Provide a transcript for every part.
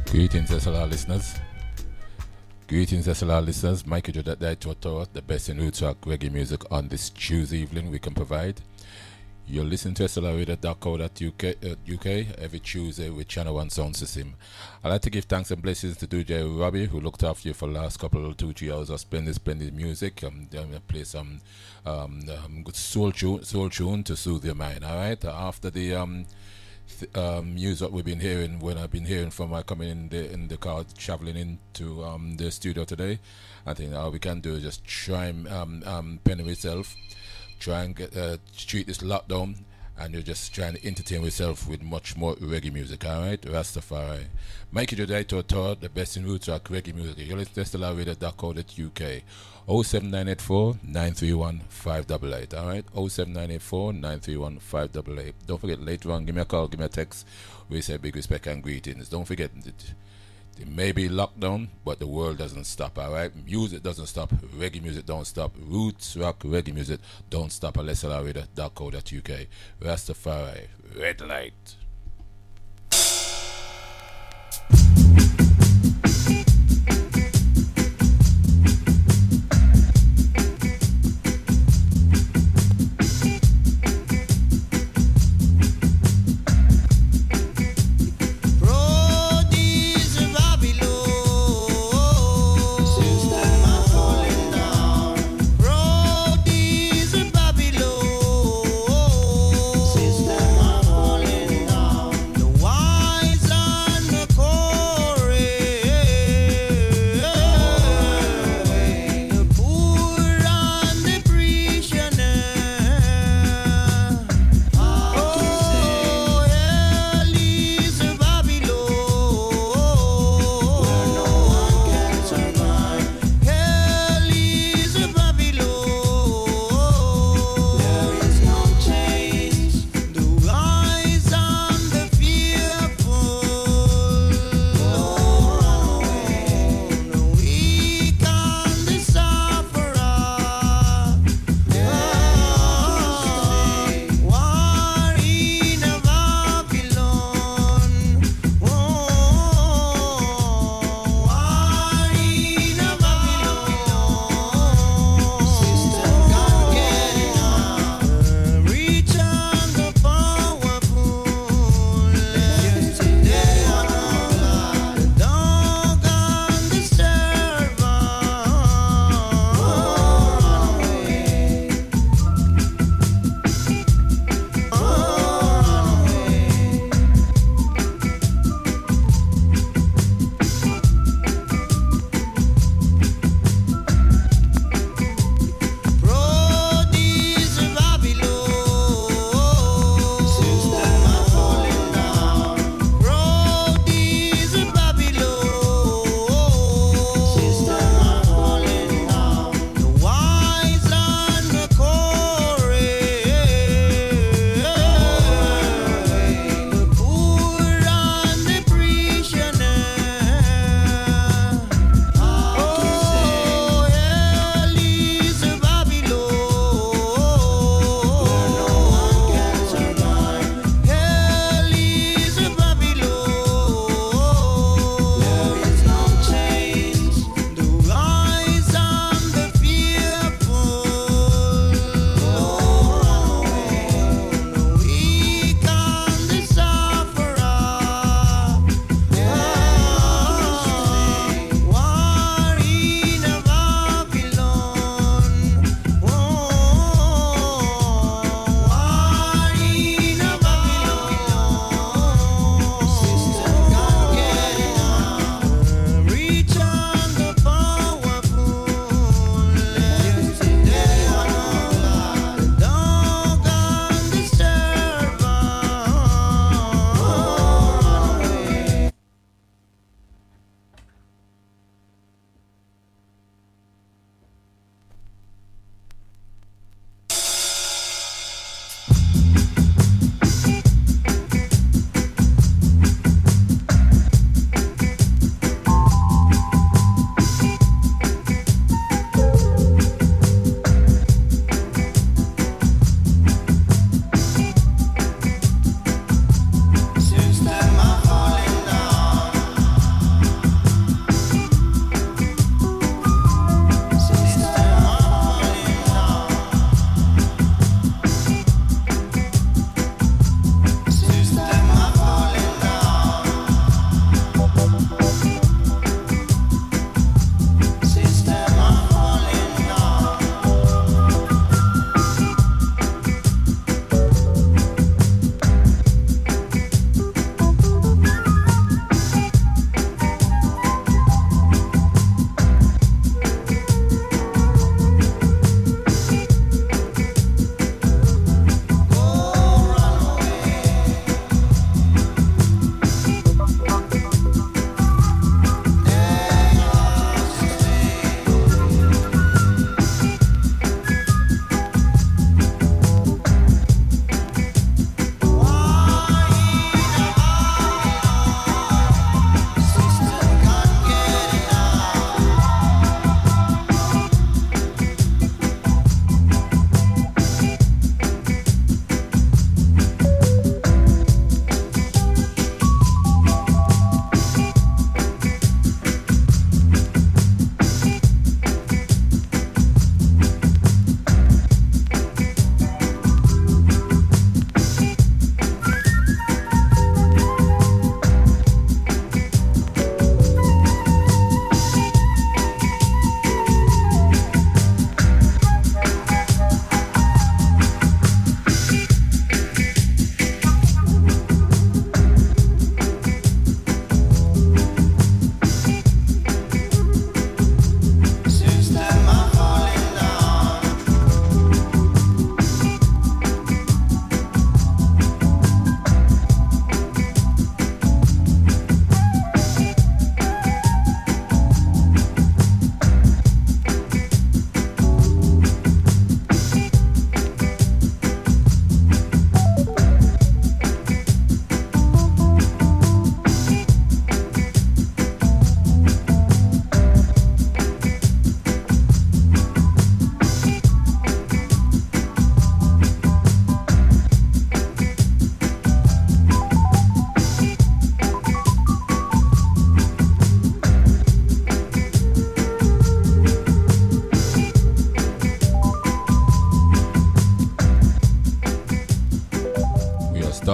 Greetings, SLR listeners. Greetings, SLR listeners. Mikey Jodai Toto, the best in roots rock reggae music on this Tuesday evening we can provide. You're listening to SLRradio.co.uk every Tuesday with Channel 1 Sound System. I'd like to give thanks and blessings to DJ Robbie, who looked after you for the last couple, 2-3 hours of splendid music. I'm going to play some good soul tune to soothe your mind, alright? After the music we've been hearing, when I've been hearing from coming in the car traveling into the studio today, I think all we can do is just try and pen yourself, try and get treat this lockdown, and you're just trying to entertain yourself with much more reggae music, alright? Rastafari. Mikey Jodai Toto, the best in roots rock reggae music. You're listening to SLRradio.co.uk. 07984 931 588, alright? 07984 931 588. Don't forget, later on, give me a call, give me a text. We say big respect and greetings. Don't forget, it may be lockdown, but the world doesn't stop, alright? Music doesn't stop, reggae music don't stop, roots rock reggae music don't stop. SLRradio.co.uk. Rastafari, red light. System are falling down.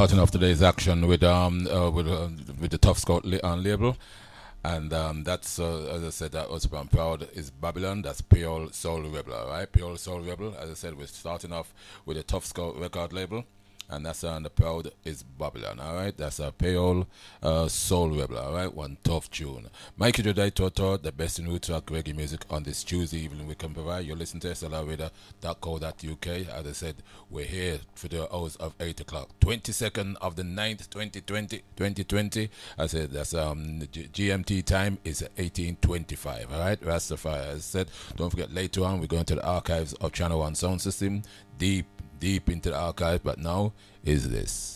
starting off today's action with the Tough Scout label, and that's as I said, that was I'm proud is Babylon. That's Pure Soul Rebel, all right? Pure Soul Rebel. As I said, we're starting off with the Tough Scout record label. And that's on the proud is Babylon, alright? That's a Payol Soul Rebel, alright? One tough tune. Mikey Jodai Toto, the best in roots rock reggae music on this Tuesday evening we can provide. You're listening to SLRradar.co.uk. As I said, we're here for the hours of 8 o'clock. 22nd of the 9th, 2020. I said that's GMT time is 1825, alright? Rastafari, as I said, don't forget later on we're going to the archives of Channel 1 Sound System, deep into the archive, but now is this.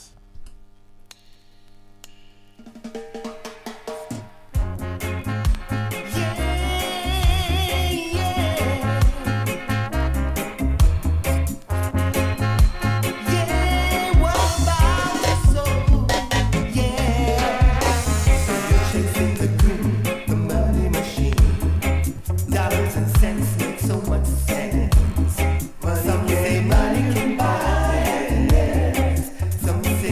Some say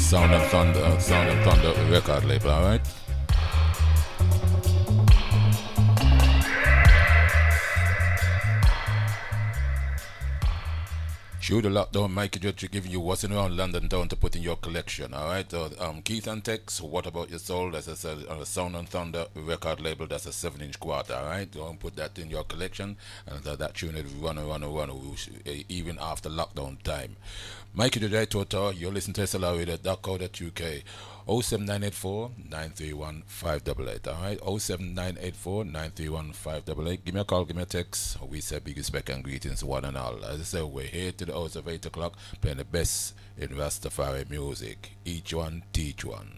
Sound and Thunder record label, alright? Through the lockdown, Mikey just giving you what's in around London town to put in your collection, alright? So, Keith and Tex, What About Your Soul? That's a Sound and Thunder record label, that's a 7-inch quad, alright? Don't put that in your collection, and that tune will run, even after lockdown time. Mikey the Total, you're listening to SLRadio.co.uk. 07984 931 588. Alright, 07984 931 588. Give me a call, give me a text. We say big respect and greetings, one and all. As I say, we're here to the hours of 8 o'clock, playing the best in Rastafari music. Each one, teach one.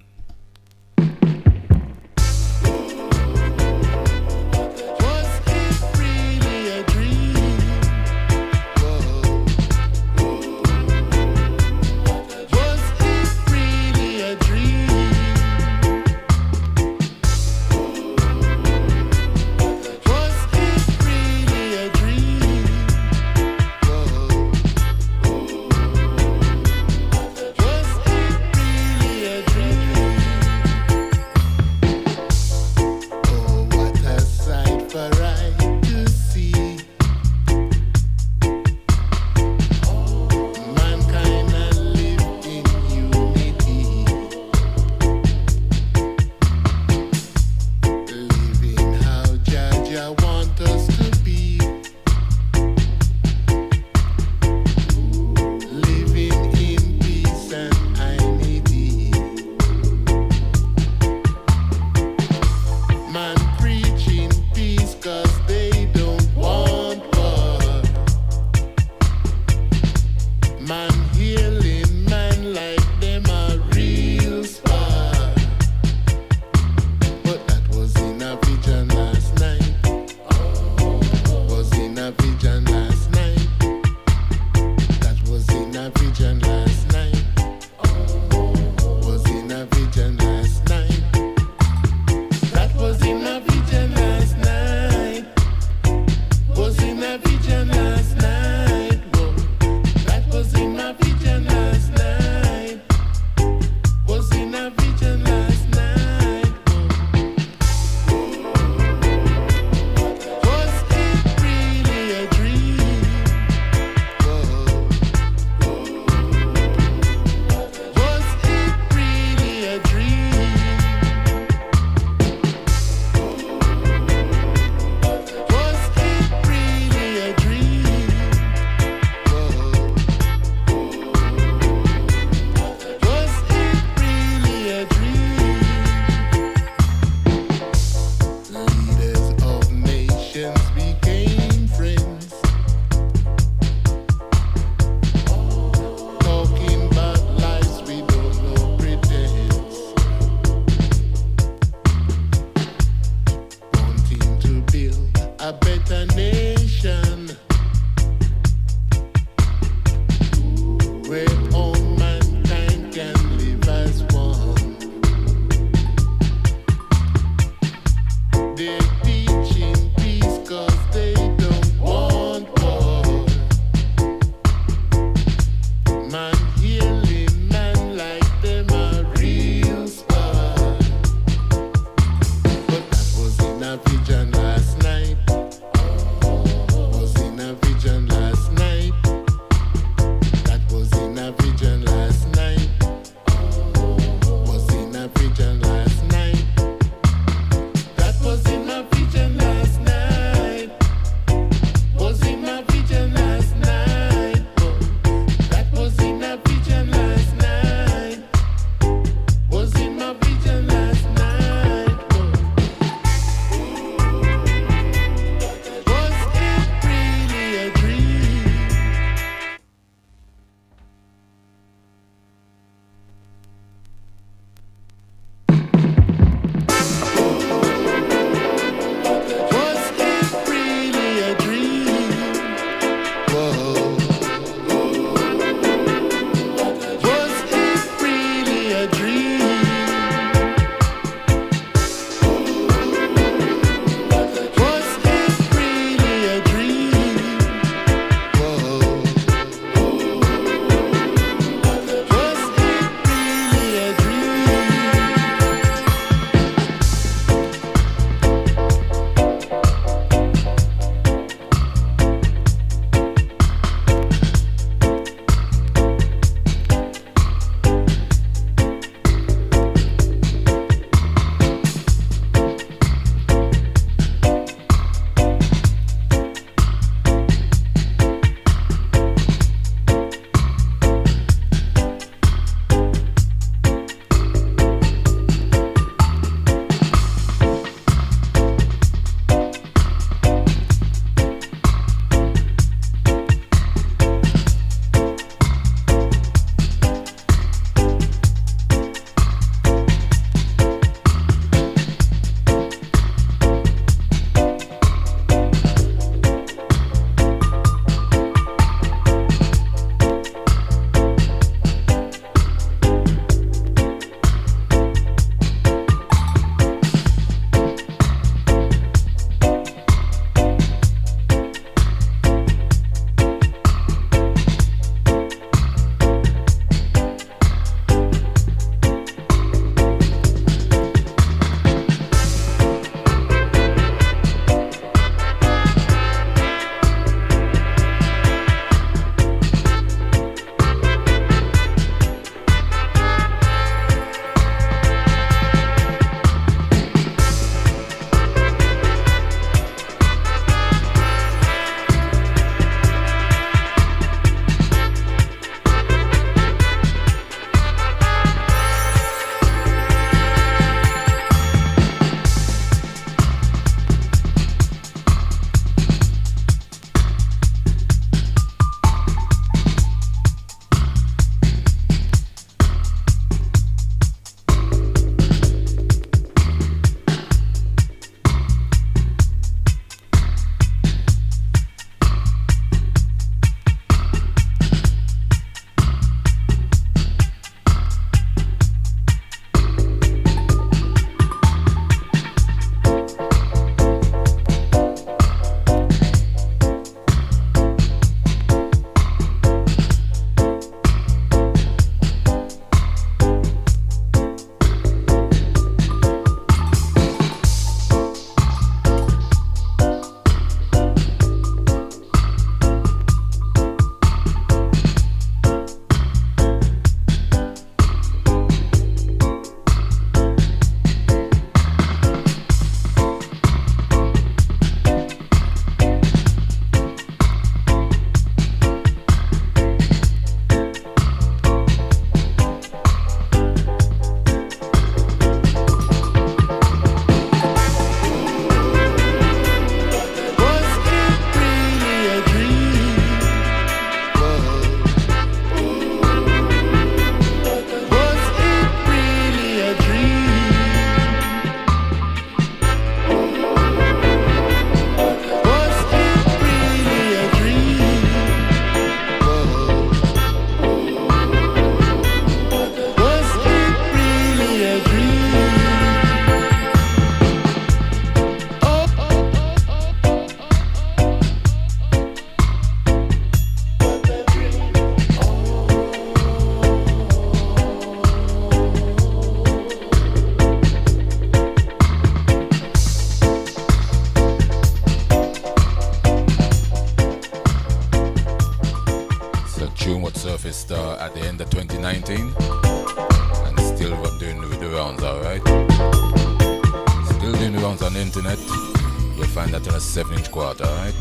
tune what surfaced at the end of 2019 and still doing the rounds, alright? Still doing the rounds on the internet. You'll find that on a 7-inch quarter, alright?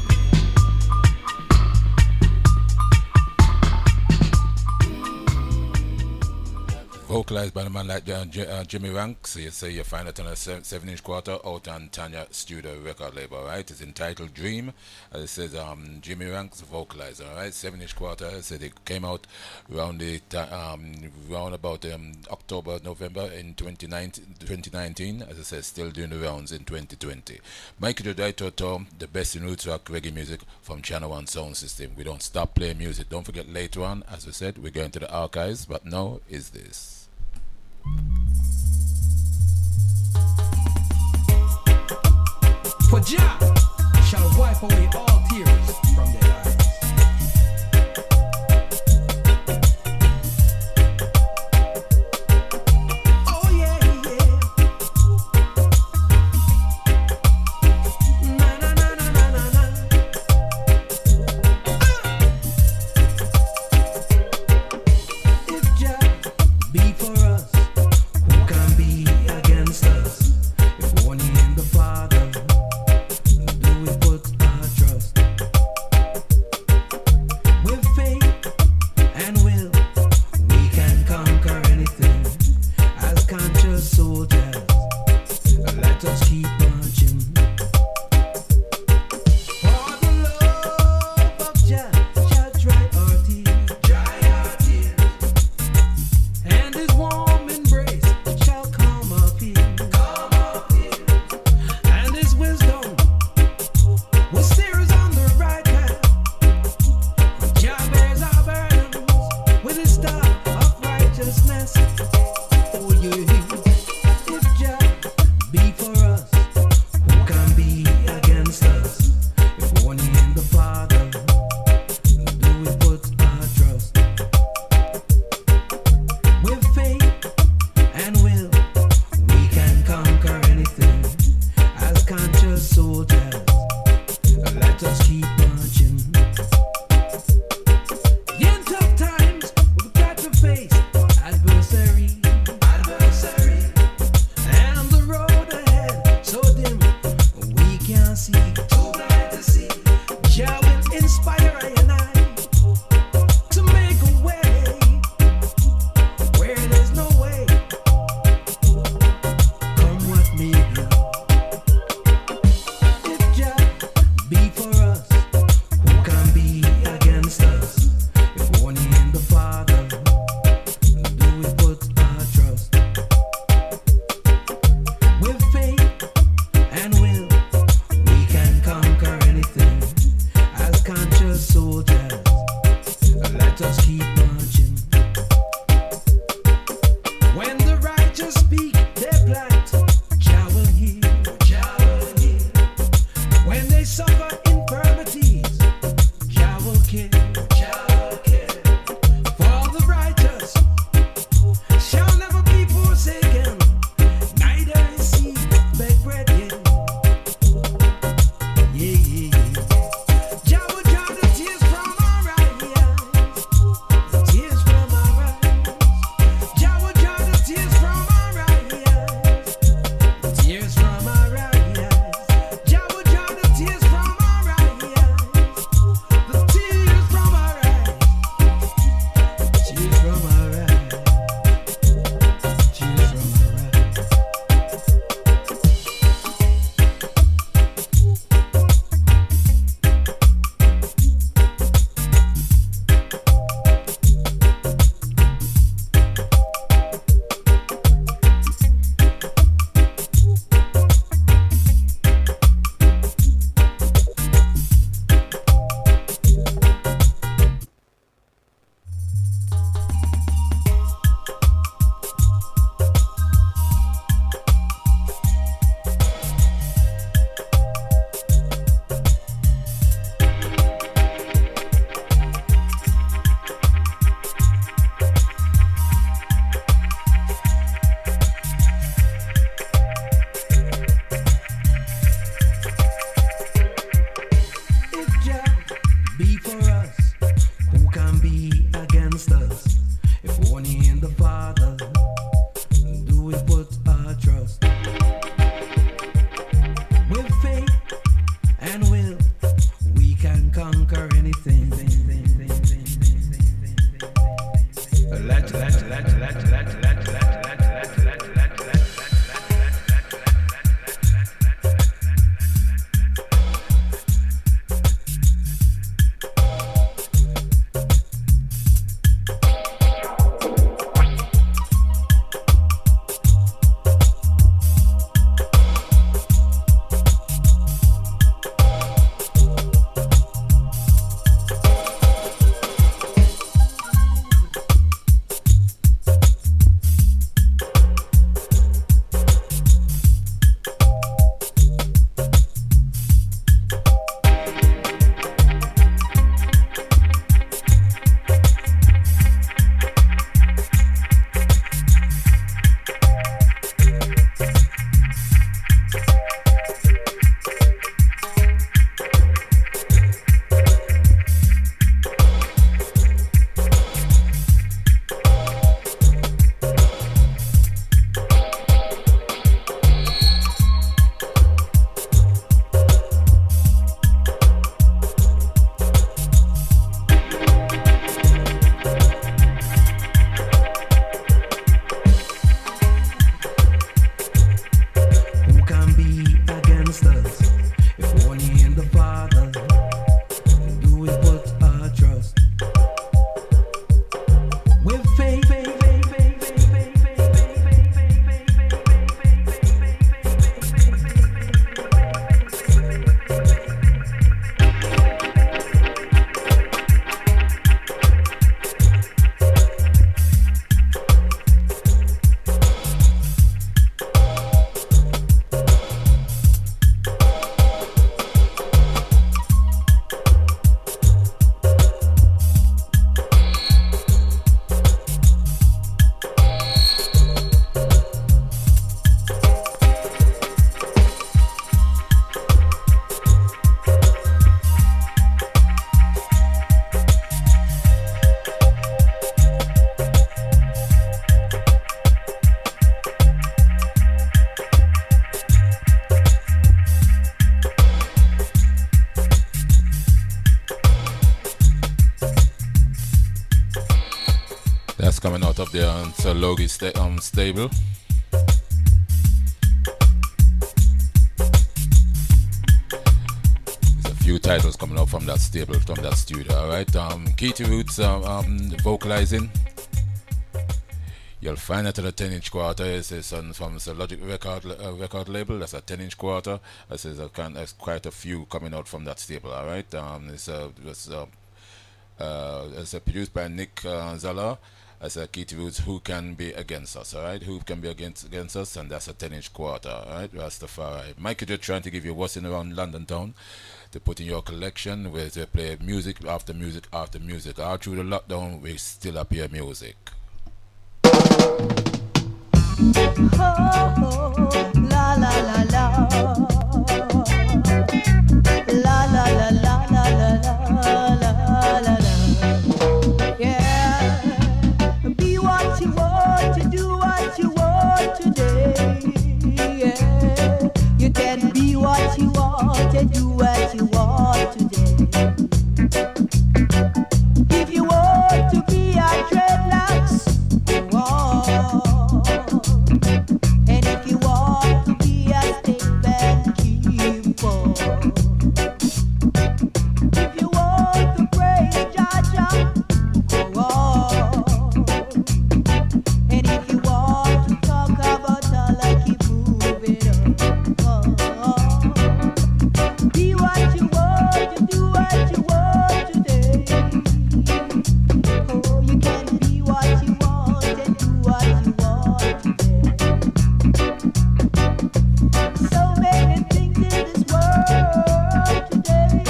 Vocalized by a man like Jimmy Ranks. So you say you find it on a 7-inch quarter out on Tanya Studio record label, right? It's entitled Dream. As it says, Jimmy Ranks vocalized, all right? 7-inch quarter. So they came out around about October, November in 2019. As I said, still doing the rounds in 2020. Michael Jodai Toto, the best in roots rock reggae music from Channel One Sound System. We don't stop playing music. Don't forget later on, as we said, we're going to the archives. But now is this. For Jah shall wipe away all tears from their eyes. Oh yeah, yeah. Na na na na na na na. If Jah be for us, who can be against us? If only in the Father do we put our trust. With faith and will, we can conquer anything. As conscious soldiers, let us keep marching. For the love of Jah shall dry our tears, and His warm embrace shall calm our fears, and His wisdom will steer us on the right path. Jah bears our burdens with His staff of righteousness. Oh yeah, if Jah be for us, who can be against us? If only in the Father do we put our trust. With faith and will, we can conquer anything. As conscious soldiers, let us keep marching. In tough times, we've got to face adversary, and the road ahead so dim we can't see. Too blind to see. Jah will inspire I and I to make a way where there's no way. Come what may. If Jah be for us, who can be against us? If only in the Father do we put our trust. With faith and will, we can conquer anything. As conscious souls, against us? If only in the Father do we put our trust. With faith and will, we can conquer anything. Coming out of the Logi stable. There's a few titles coming out from that stable, from that studio. Alright, Keity Roots vocalizing. You'll find it at a 10-inch quarter. It's from the Logic record label. That's a 10-inch quarter. There's quite a few coming out from that stable. Alright, it's produced by Nick Zala. As a Keity Roots, Who Can Be Against Us, alright? Who Can Be against Us, and that's a 10-inch quarter, alright? Rastafari. Mike just trying to give you what's in around London town to put in your collection, where they play music after music after music. All through the lockdown, we still appear music. Oh, la la la la. La la la la la la la la la. Yeah. Be what you want to do what you want today. Yeah. You can be what you want and do what you want today. If you want to be a dreadlocks, and if you want to be a step and keep on, if you want to praise Jah, go on, and if you want to talk about Allah, keep moving on. Be what you want, you do what you want today. Oh, you can be what you want and do what you want today. So many things in this world today.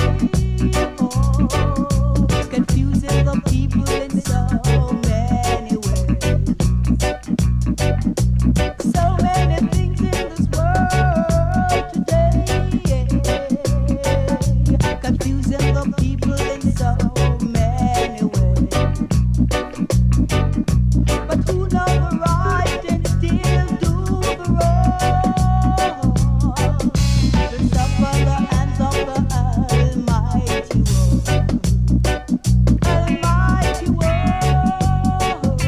Oh, it's confusing the people in so many ways. So many things in this world today. Confusing the people in so many ways. Almighty world.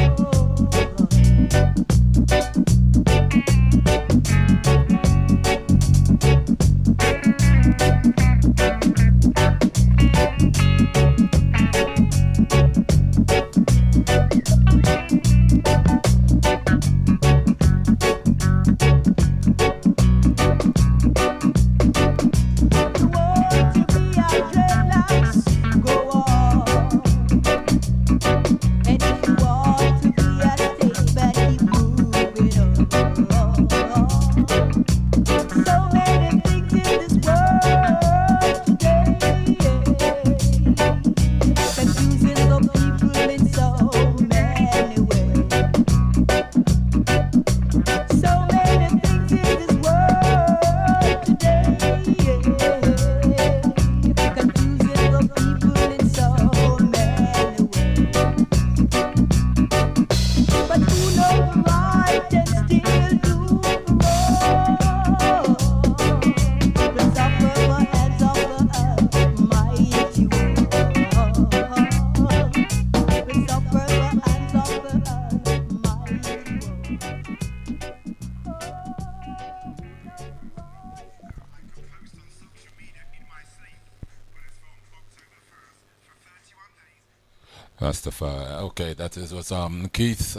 Rastafari. Okay, that is was Keith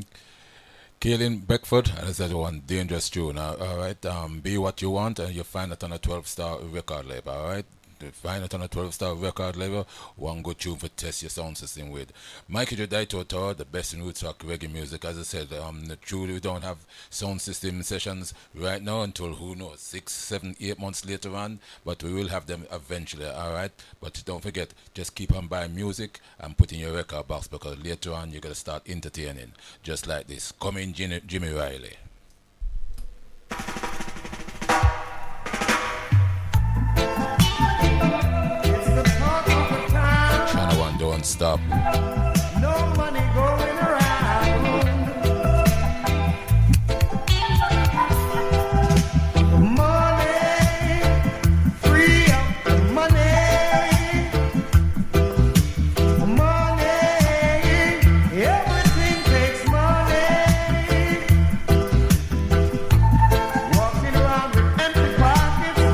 Kaelin Beckford, and it's that one dangerous tune. All right, be what you want, and you find it on a 12-star record label. All right. You find it on a 12-star record label, one good tune for test your sound system with. Mikey Jodaito Tour, the best in roots rock reggae music. As I said, truly we don't have sound system sessions right now until who knows, 6, 7, 8 months later on, but we will have them eventually, alright? But don't forget, just keep on buying music and put in your record box, because later on you're going to start entertaining, just like this. Come in, Jimmy Riley. Channel 1, don't stop. No money going around. Money, free up the money. Money, everything takes money. Walking around with empty pockets,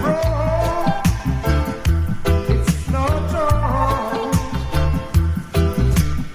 bro. It's no joke.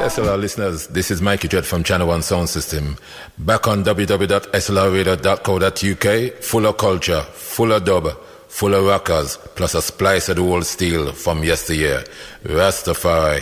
SLR listeners, this is Mikey Dread from Channel 1 Sound System. Back on www.slrradio.co.uk, full of culture, full of dub, full of rockers, plus a splice of the old steel from yesteryear. Rastafari.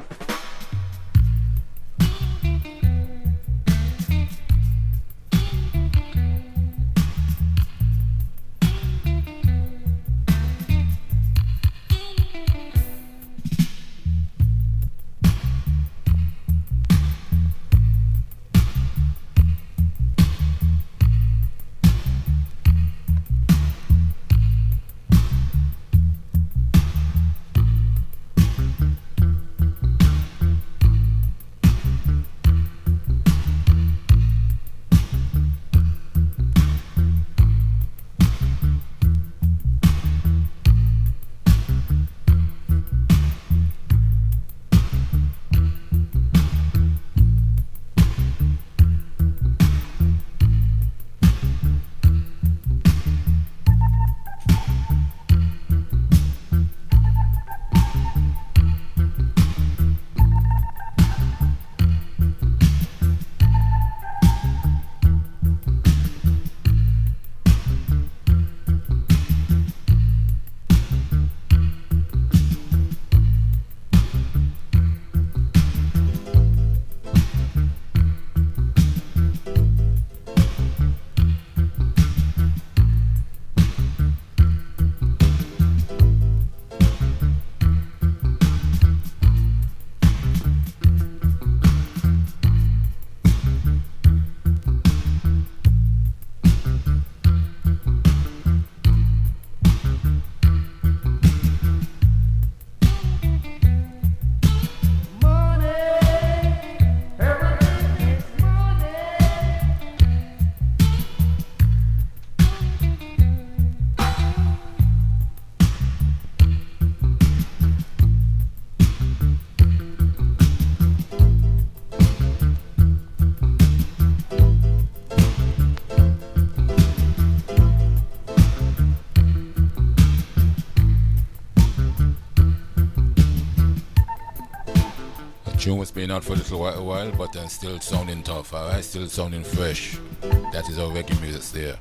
Tune was been out for a little while, but still sounding tough, alright? Still sounding fresh. That is how reggae music's there.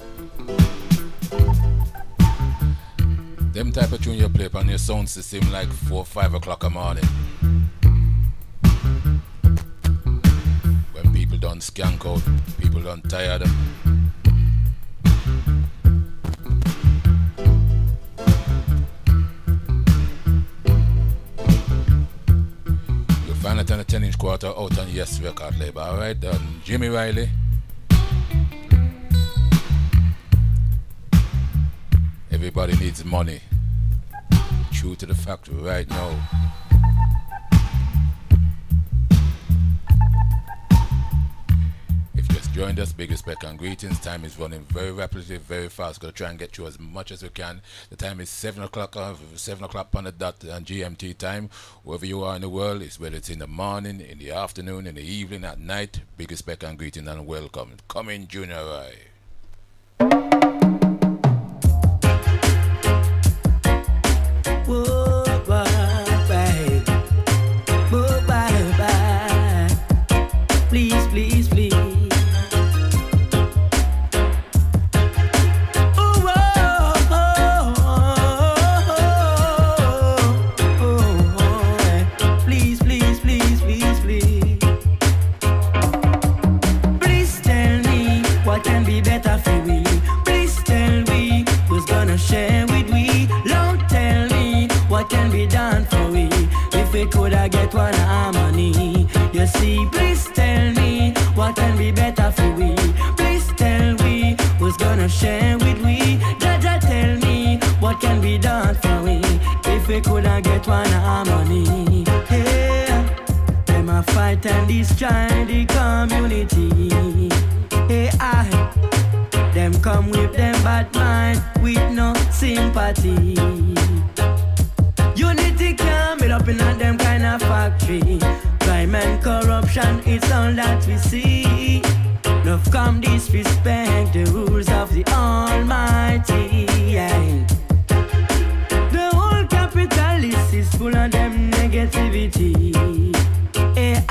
Them type of tune you play on your sound system like 4 or 5 o'clock in the morning. When people done skank out, people done tired. Find it on a 10-inch quarter out on Yes record label, alright? Jimmy Riley. Everybody needs money. True to the fact right now. If you just joined us, big respect and greetings. Time is running very rapidly, very fast. Gonna try and get through as much as we can. The time is 7 o'clock on the dot on GMT time. Wherever you are in the world, it's whether it's in the morning, in the afternoon, in the evening, at night. Big respect and greeting and welcome. Come in, Junior Rai. Please, please, please. Could I get one harmony? You see, please tell me what can be better for we. Please tell me who's gonna share with we. Jaja, tell me what can be done for we. If we could I get one harmony? Hey, them a fight and destroy the community. Hey, them come with them bad mind with no sympathy. Unity can't build up in a them kind of factory. Crime and corruption, it's all that we see. Love come disrespect the rules of the Almighty. Yeah. The whole capitalist is full of them negativity. Hey,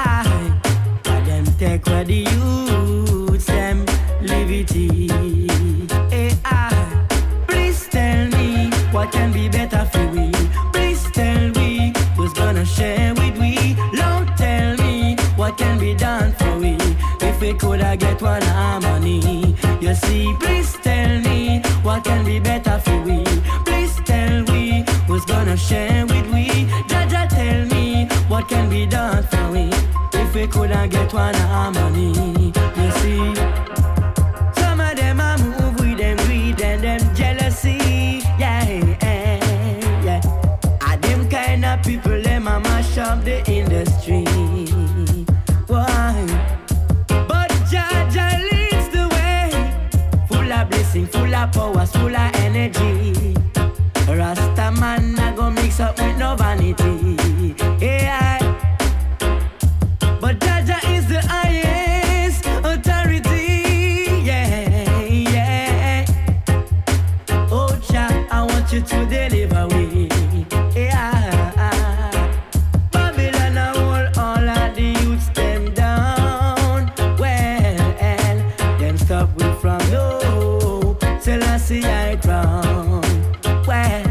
we coulda get one harmony. You see, please tell me what can be better for we. Please tell me who's gonna share with we. Jaja, tell me what can be done for we. If we coulda get one harmony. You see, some of them a move with them greed and them jealousy. Yeah, yeah. Are them kind of people them a mash up the industry. Why? But Jaja leads the way, full of blessing, full of powers, full of energy. Rasta man a go mix up with no vanity. Yeah. But Jaja is the highest authority. Yeah, yeah. Oh, Jah, I want you to deliver me. Yeah. Babylon a hold all of the youths them down. Well, them stop we from no Selassie I crown. Well,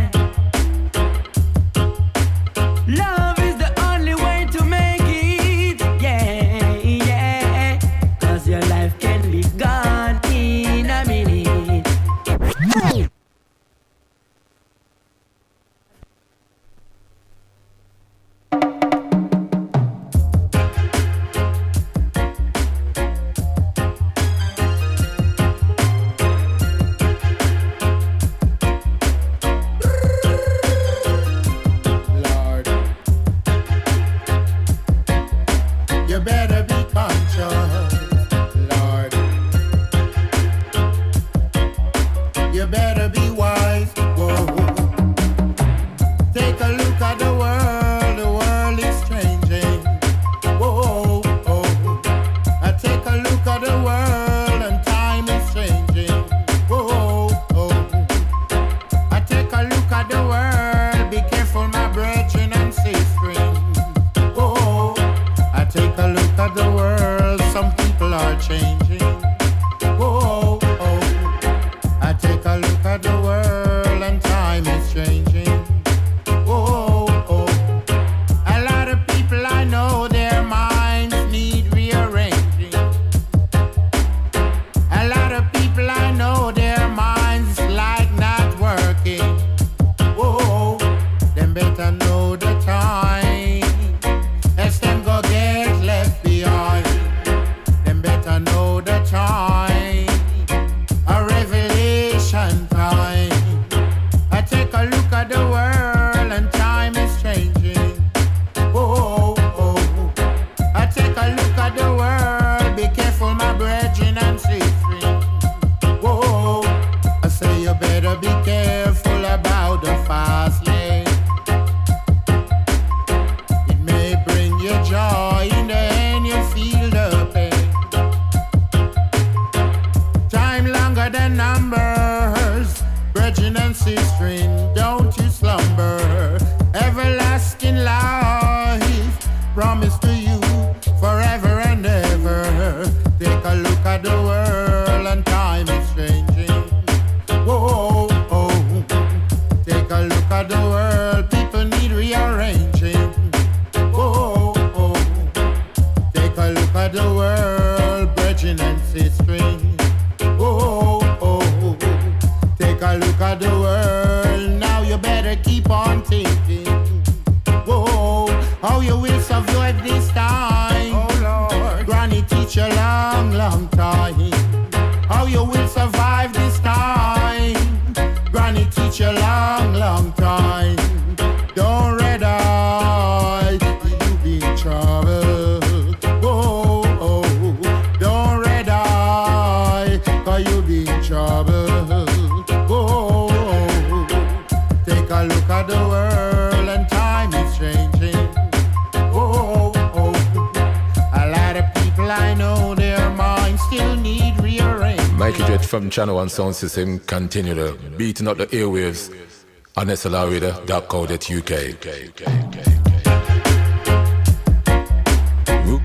love is the only way to make it. Yeah, yeah. 'Cause your life can be gone in a minute. Lord, you better be conscious, Lord. You better be wise. Whoa. Take a look at the world is changing. Whoa, oh. I take a look at the world and time is changing. Whoa, oh. I take a look at the world, be careful my brethren and sisters. Whoa, I take a look at the world, some people are changing. Whoa, oh. I take a look at the world and time is changing. Whoa, oh. A lot of people I know, their minds need rearranging. A lot of people I know, their minds like not working. Whoa, them better know the time, as them go get left behind. Them better know the time, a revelation time. I take a look at the world and time is changing. Whoa, oh. I take a look at the world, be careful my brethren and sisters. Whoa, I say you better be careful about the fast lane. It may bring you joy, in the end you feel the pain. Time longer than numbers, brethren and sisters, don't you slumber. Everlasting life promised to you forever and ever. Take a look at the world and time is changing. Whoa, oh. Take a look at the world, people need rearranging. Whoa, oh. Take a look at the world, brethren and sisters. Whoa, oh. Take a look at the world, now you better keep on thinking. Whoa, how you will survive this time. Oh Lord, Granny teach you long, long time. How you will survive this time. Granny teach you long, long time. Don't red eye, you be in trouble. Whoa, oh. Don't red eye, 'cause you be in trouble. Whoa, oh. Take a look at the world and time is changing. Whoa, oh. A lot of people I know, their minds still need rearranging. Mikey Jet from Channel 1 Sound System continue to beating up the airwaves on SLRadio.co.uk. Whoop.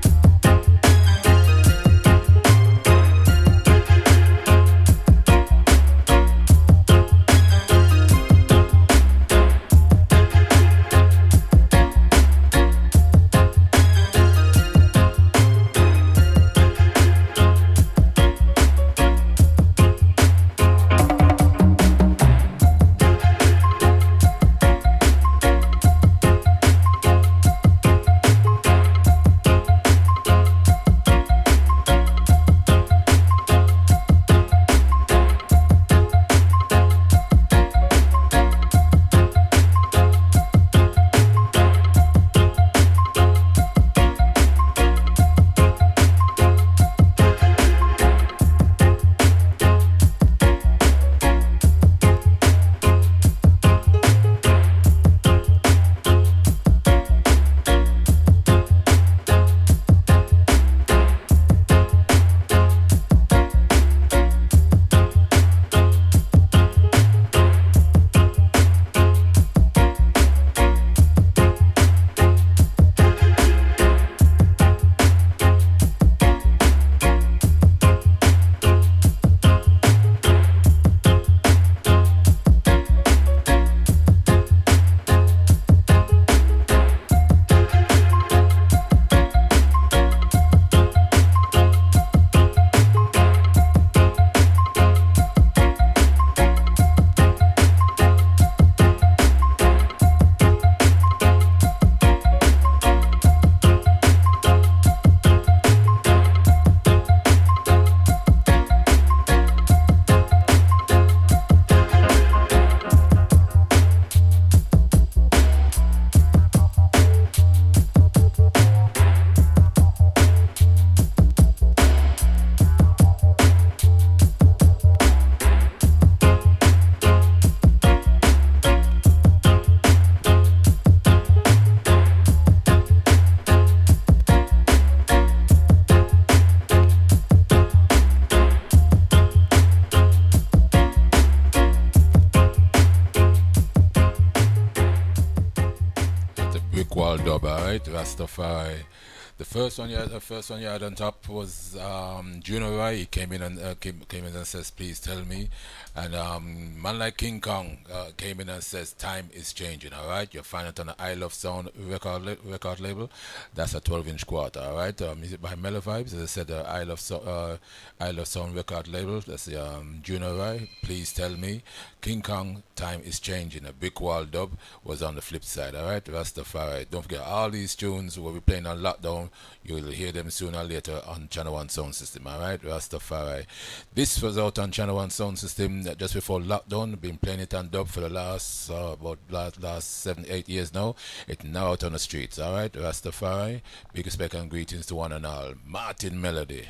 wall dub, alright? Rastafari. The first one you had on top was Juno Roy. He came in and came in and says, "Please tell me." And man like King Kong came in and says, "Time is changing." All right, you'll find it on the I Love Sound record label. That's a 12-inch quarter. All right, music by Mellow Vibes. As I said, the I Love Sound record label. That's the Juno Roy. "Please Tell Me." King Kong, "Time is Changing." A big wall dub was on the flip side. All right, Rastafari. Don't forget all these tunes we'll be playing on lockdown. You will hear them sooner or later on Channel 1 Sound System, alright? Rastafari. This was out on Channel 1 Sound System just before lockdown. Been playing it on dub for the last 7-8 years now. It's now out on the streets, alright? Rastafari. Big respect and greetings to one and all. Martin Melody.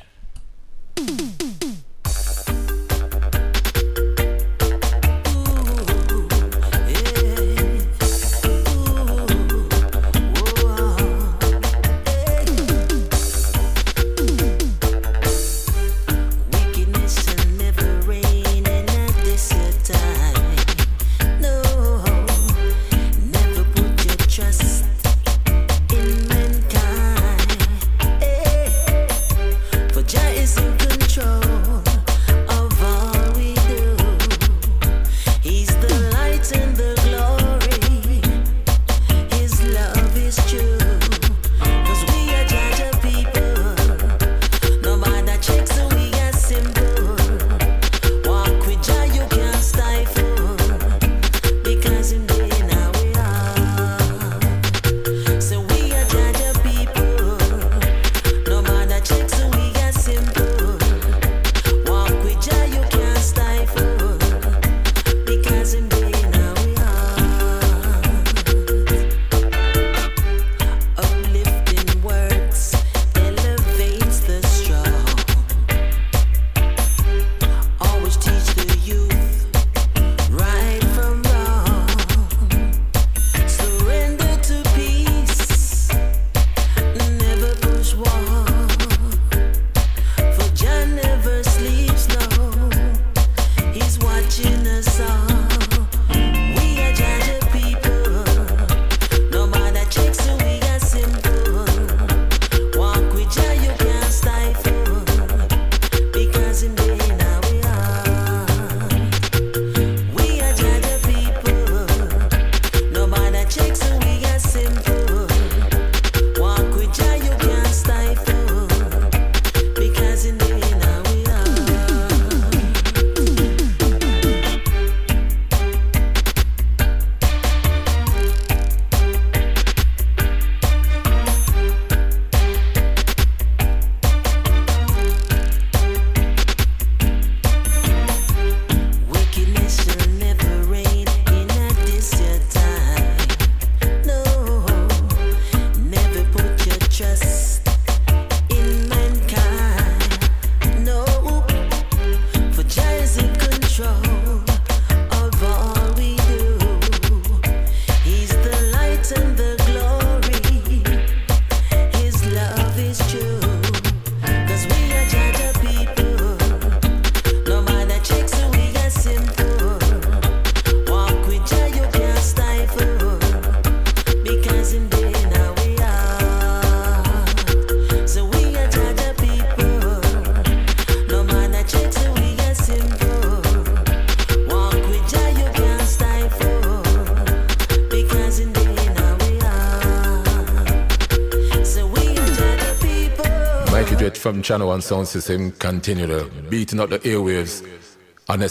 From Channel 1 Sound System, continue to beating up the airwaves on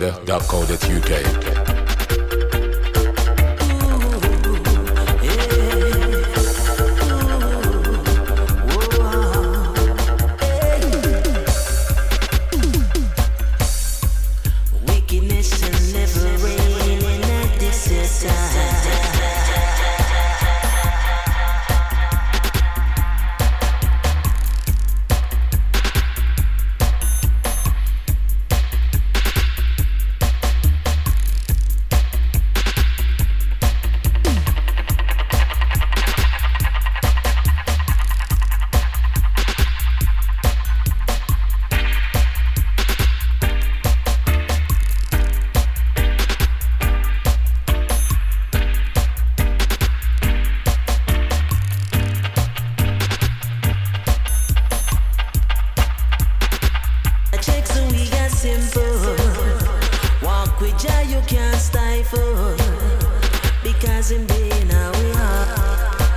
slrradio.co.uk. you can't stifle, because in being how we are.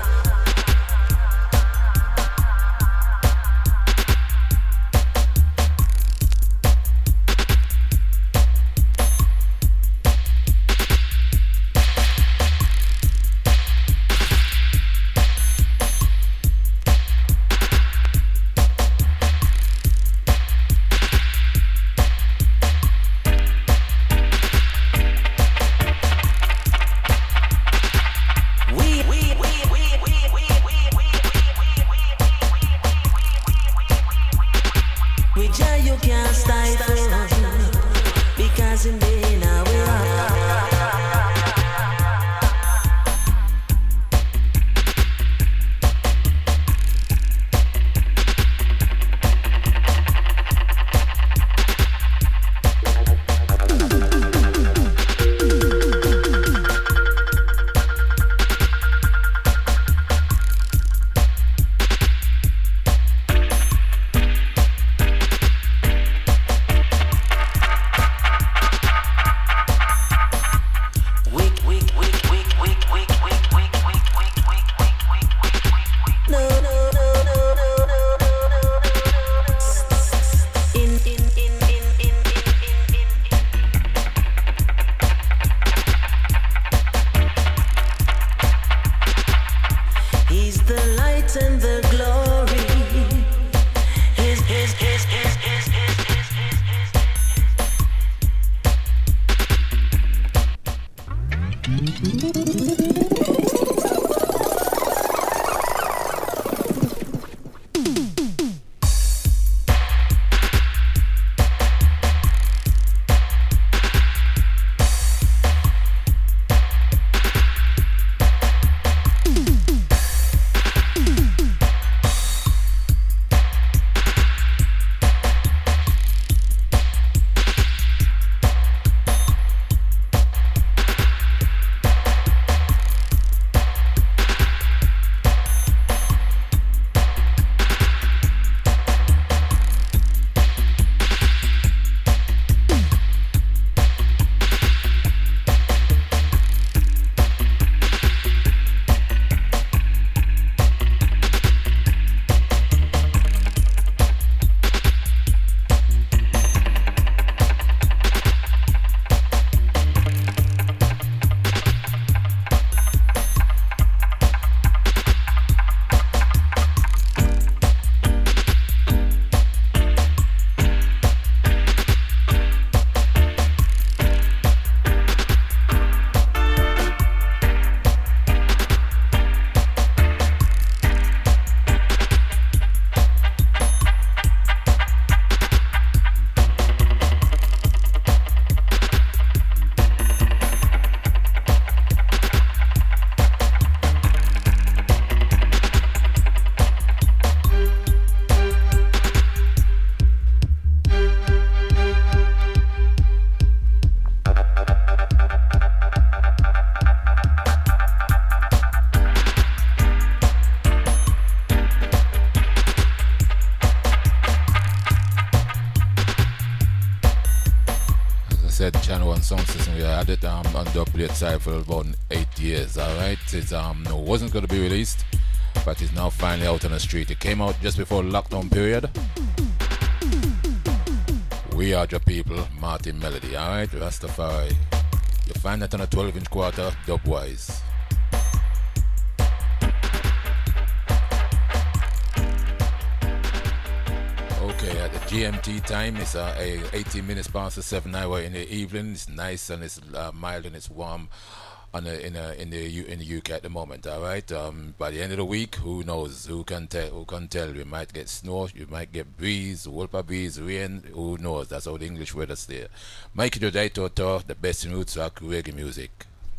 You can't stifle, because in being how we are. said Channel 1 sound system. We had it on the update side for about 8 years. Alright, it wasn't going to be released, but it's now finally out on the street. It came out just before the lockdown period. We Are Your People, Martin Melody. Alright, Rastafari. You find that on a 12-inch quarter, dubwise. Okay, at the GMT time, it's 18 minutes past the 7 hour in the evening. It's nice and it's mild and it's warm in the UK at the moment. All right. By the end of the week, who knows? Who can tell? Who can tell? You might get snow. You might get breeze, wholpa breeze, rain. Who knows? That's how the English weather's there. Mikey Jodai Toto, the best in roots rock reggae music.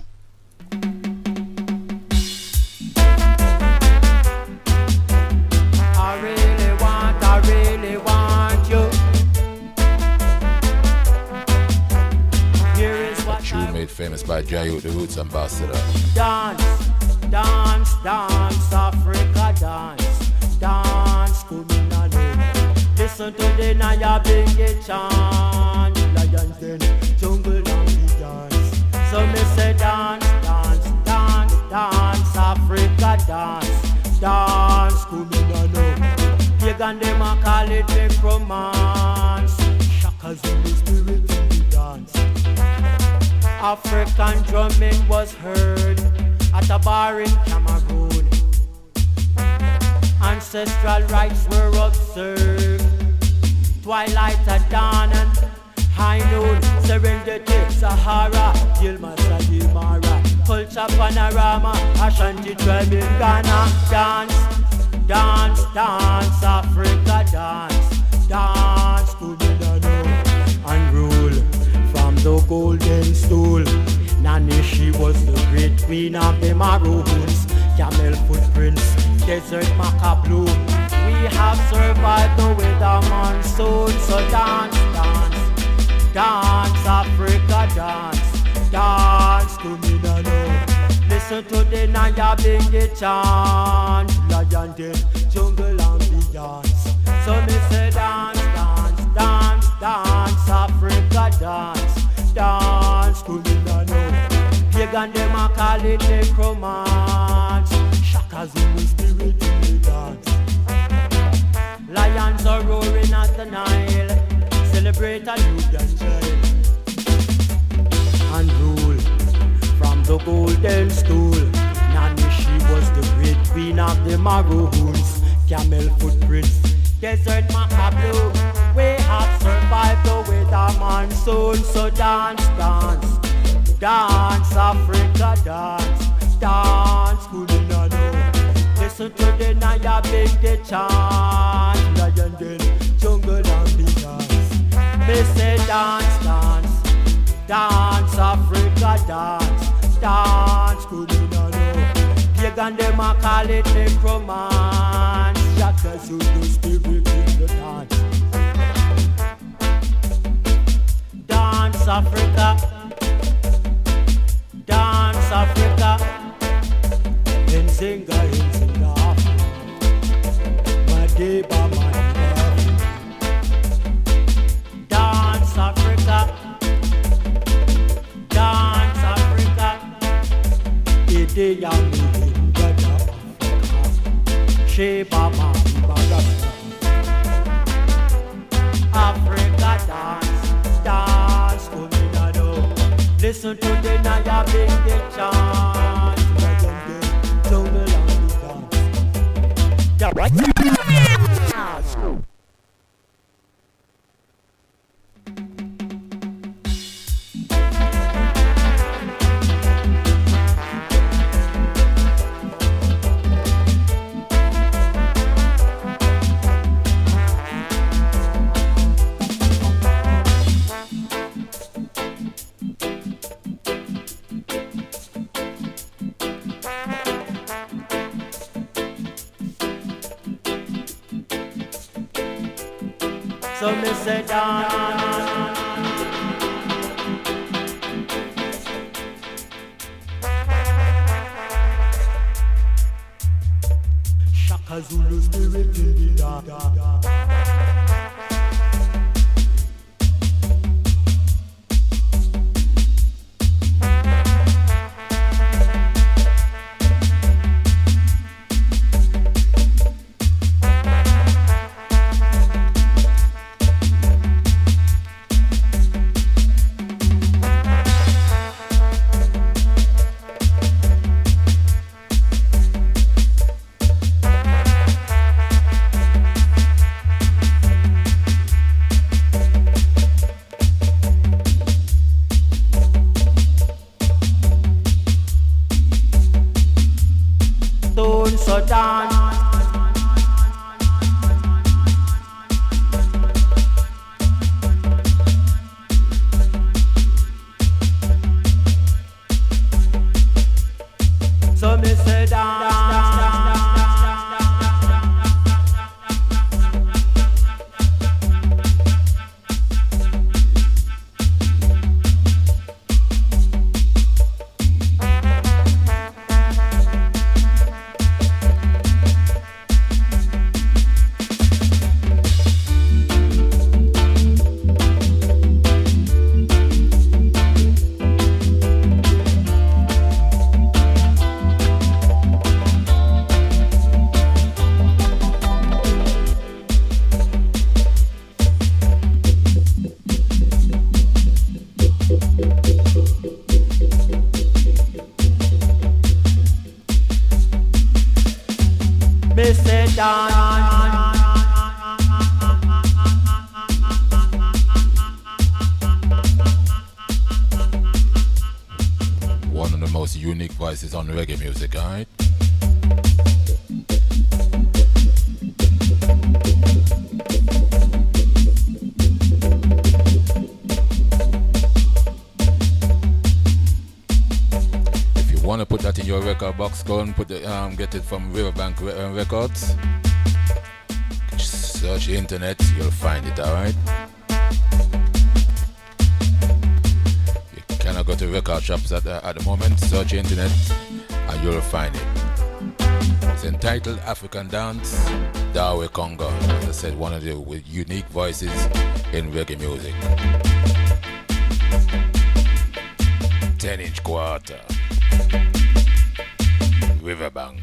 I really want you. Here is what Tune made famous by Jayu, the Roots Ambassador. Dance, dance, dance, Africa dance, dance, Kuminale. Listen to the Naya Bingy chant, Lions Den, jungle and the dance. Pagan them a call it necromance. Shaka Zulu spirit in the dance. African drumming was heard at a bar in Cameroon. Ancestral rites were observed. Twilight at dawn and high noon. Serengeti, Sahara, Dilma, Sadimara. Culture panorama, Ashanti tribe in Ghana. Dance, dance, dance, Africa dance. Dance, Kubinano, and rule from the golden stool. Nani, she was the great queen of the Maroons. Camel footprints, desert maca bloom. We have survived the winter monsoon. So dance, dance, dance, Africa dance. Dance to me now. Listen to the Naya Bingy chant. Lion den, jungle and beyond. So me say dance, dance, dance, dance, Africa dance. Dance to me now. Pagan them a call it necromance. Shaka Zulu spirit in the dance. Lions are roaring at the Nile. Celebrate a Nubian child. And rule from the golden stool. Nani, she was the great queen of the Maroons. Camel footprints, desert maca blue. We have survived the winter monsoon. So dance, dance, dance, Africa dance. Dance, Kulinano. Listen to the Naya Bingy chant. Lion den, jungle and the dance. They say dance, dance, dance, Africa dance. Dance, Kulinano. Pagan them a call it necromance. Shaka Zulu spirit in the dance. Dance, Africa. Dance, Africa. Nzinga, Nzinga, Madiba, Madiba. Dance, Africa. Dance, Africa. Ide yami Gada Africa. Sheba Madiba, Africa dance, dance, Kuminado. Listen to the Naya Bingy chant. Jungle and the dance. So me say dance. Shaka Zulu spirit in the dark. One of the most unique voices on reggae music, alright? If you want to put that in your record box, go and put the, get it from Riverbank Records. Search the internet, you'll find it, alright? Cannot go to record shops at the moment. Search the internet and you'll find it. It's entitled African Dance, Dawe Congo. As I said, one of the unique voices in reggae music. 10-inch quarter, Riverbank.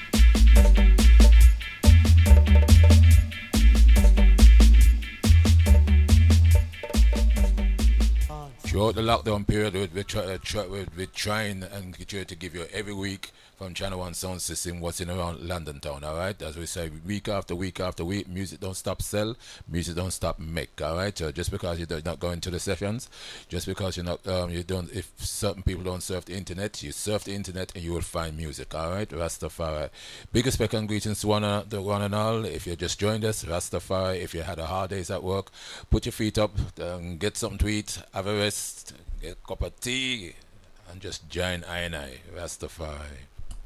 Throughout the lockdown period, we're trying and try to give you every week from Channel 1 Sound System what's in around London town, alright? As we say, week after week after week, music don't stop sell, music don't stop make, alright? So just because you're not going to the sessions, just because you're not, if certain people don't surf the internet, you surf the internet and you will find music, alright? Rastafari. Big respect and greetings to one and all. If you just joined us, Rastafari. If you had a hard days at work, put your feet up, get something to eat, have a rest, get a cup of tea, and just join I, Rastafari.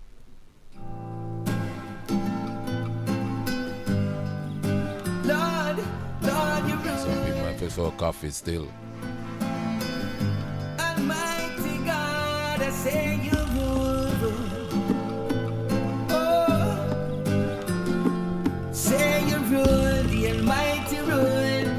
Lord, you rule. Some people might prefer coffee still. Almighty God, I say you rule. Oh, say you rule, the Almighty rule.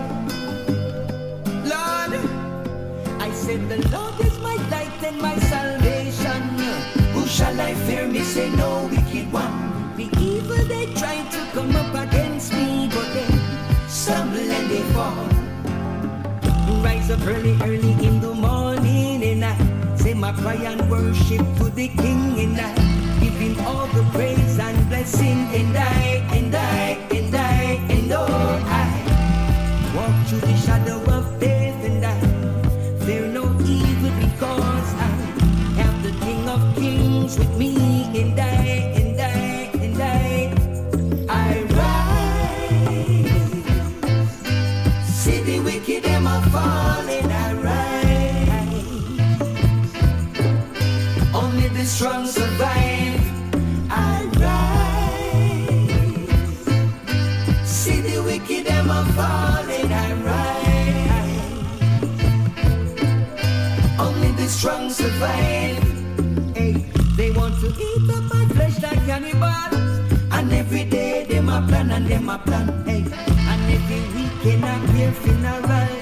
Lord, I said the Lord is my light and my salvation. Who shall I fear? Me say no wicked one. The evil they try to come up against me, but they stumble and they fall. Rise up early in the morning, and I say my prayer and worship to the King, and I give him all the praise and blessing, and oh, I walk through the shadow of death, and I fear no evil because I have the King of Kings with me, and I rise. See the wicked them a fall, and I rise. Only the strong survive. I rise. See the wicked them a fall, and I rise. Only the strong survive. Hey, they want to eat up my flesh like cannibals, and every day them a plan and them a plan. Hey, and every weekend I hear funeral.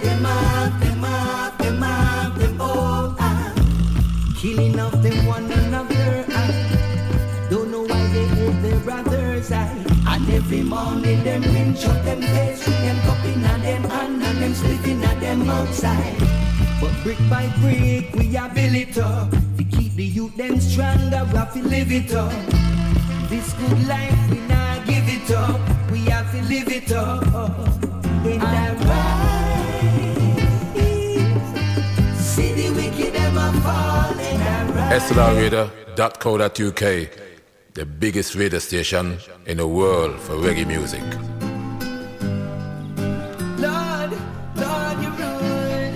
Them all killing of them one another. I don't know why they hate their brothers. And every morning them rinse up them face with them cup in a them hand and them sleeping at them outside. But brick by brick we are build it up. To keep the youth them stronger, we have to live it up. This good life we not give it up. We have to live it up. In that rise, see the wicked them a fall. In that rise, SLRRadio.co.uk, the biggest radio station in the world for reggae music. Lord, you rule.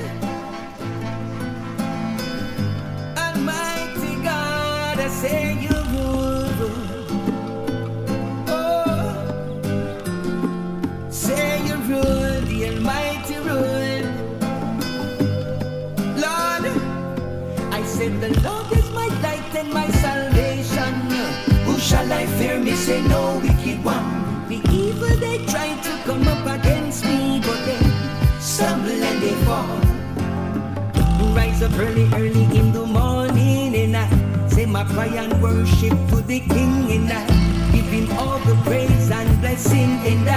Almighty God, I say you rule. Oh, say you rule, the Almighty rule. Lord, I said the Lord is my light and my salvation. Who shall I fear? Me say no wicked one. The evil they try to come up against me, but they stumble and they fall. Rise up early in the morning, and I say my prayer and worship to the King, and I give him all the praise and blessing, and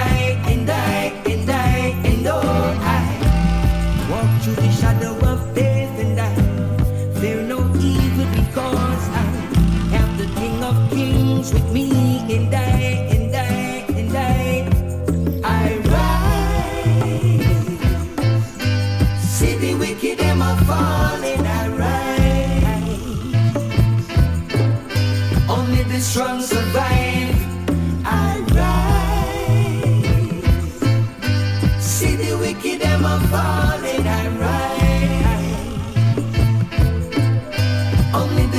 oh, I walk through the shadow of death, and I fear no evil because I have the King of Kings with me, and I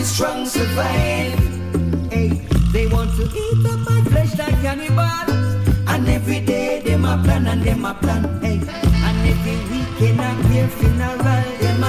the strong survive. Hey, they want to eat up my flesh like cannibals. And every day them a plan and them a plan. Hey, and every weekend a clear funeral. Them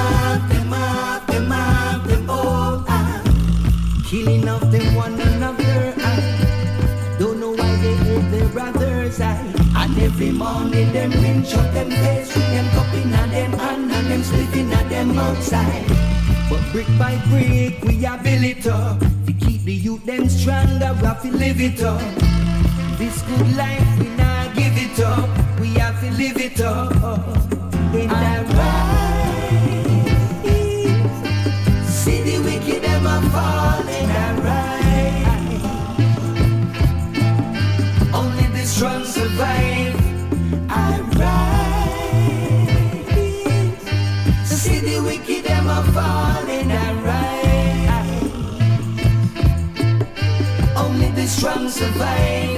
all killing of them one another. Don't know why they hate their brothers. And every morning them rinse up them face with them cup in a them hand and them sleeping at them outside. But brick by brick we a build it up. To keep the youth them stronger, we have to live it up. This good life we not give it up. We have to live it up. In that right, see the wicked them a fall. In that right, only the strong survive. I rise, see the wicked them a fall. In that right, only the strong survive.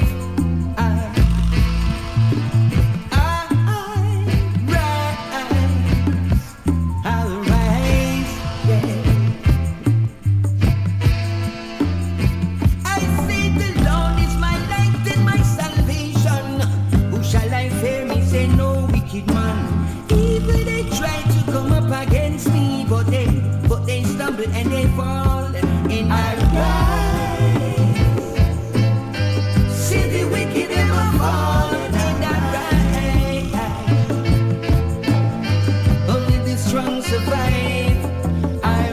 And they fall in our rise. See the wicked ever fall in that rise. Only the strong survive. I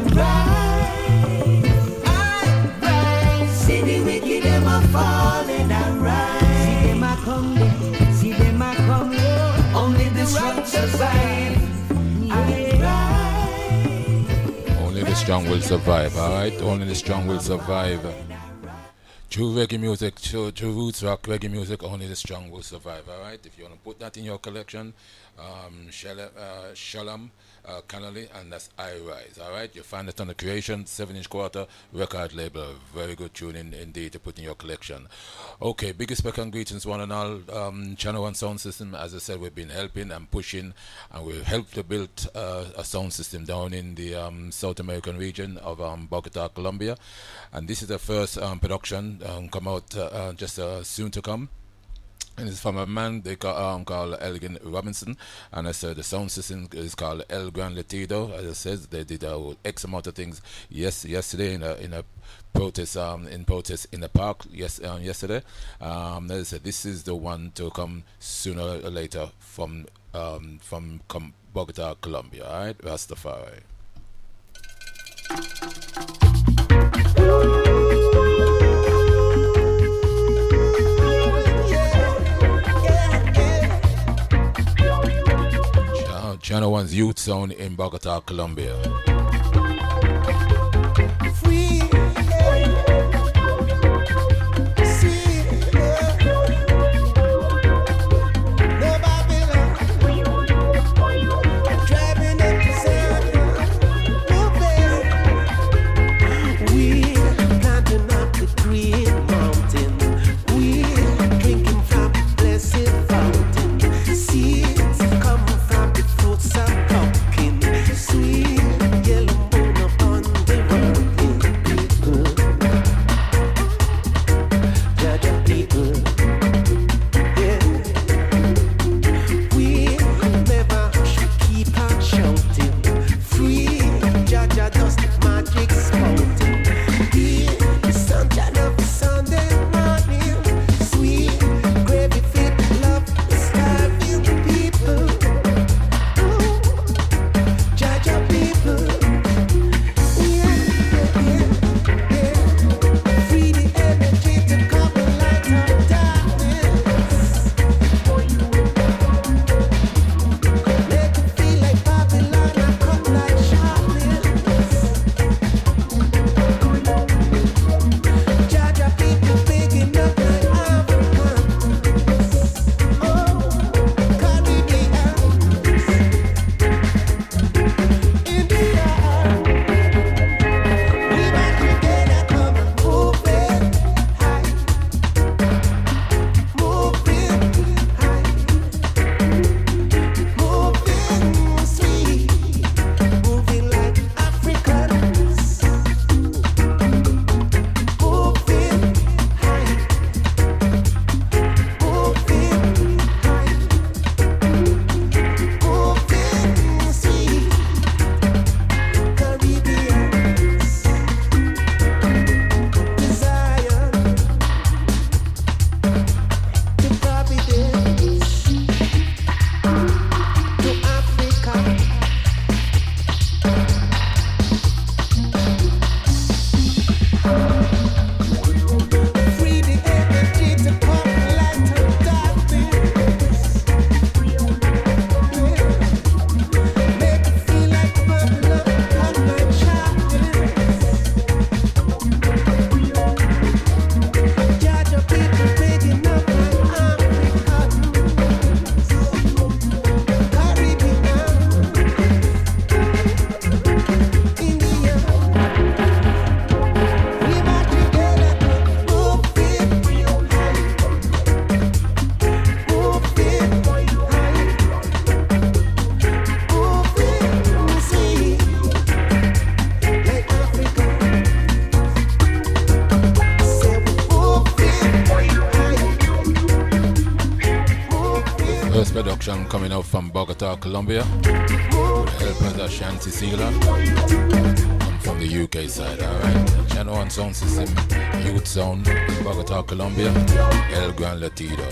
rise. See the wicked ever fall in that rise. See them a come, see them a come. Only the strong survive. The strong will survive, alright? Only the strong will survive. True reggae music, true roots rock reggae music, only the strong will survive, alright? If you want to put that in your collection, Shalom, Connolly, and that's I Rise, alright? You find it on the Creation 7-inch quarter record label. Very good tune indeed to put in your collection. Okay, big respect and greetings one and all. Channel 1 sound system, as I said, we've been helping and pushing, and we've helped to build a sound system down in the South American region of Bogota, Colombia. And this is the first production come out just soon to come. And it's from a man they called Elgin Robinson, and I said the sound system is called El Gran Latido. As I said, they did X amount of things yesterday in a protest in the park yesterday. As I said, this is the one to come sooner or later from Bogota, Colombia. All right, Rastafari. Channel 1's Youth Sound in Bogota, Colombia. Free, see, no Babylon, driving up the sun, we're planting up the green mountain, we're drinking from the blessed fountain, seeds come from the fruits of pumpkin, sweet. selection coming out from Bogota, Colombia. Help us Ashanti Sila. I'm from the UK side, alright. Channel 1 Sound System, Youth Sound, Bogota, Colombia. El Gran Latido.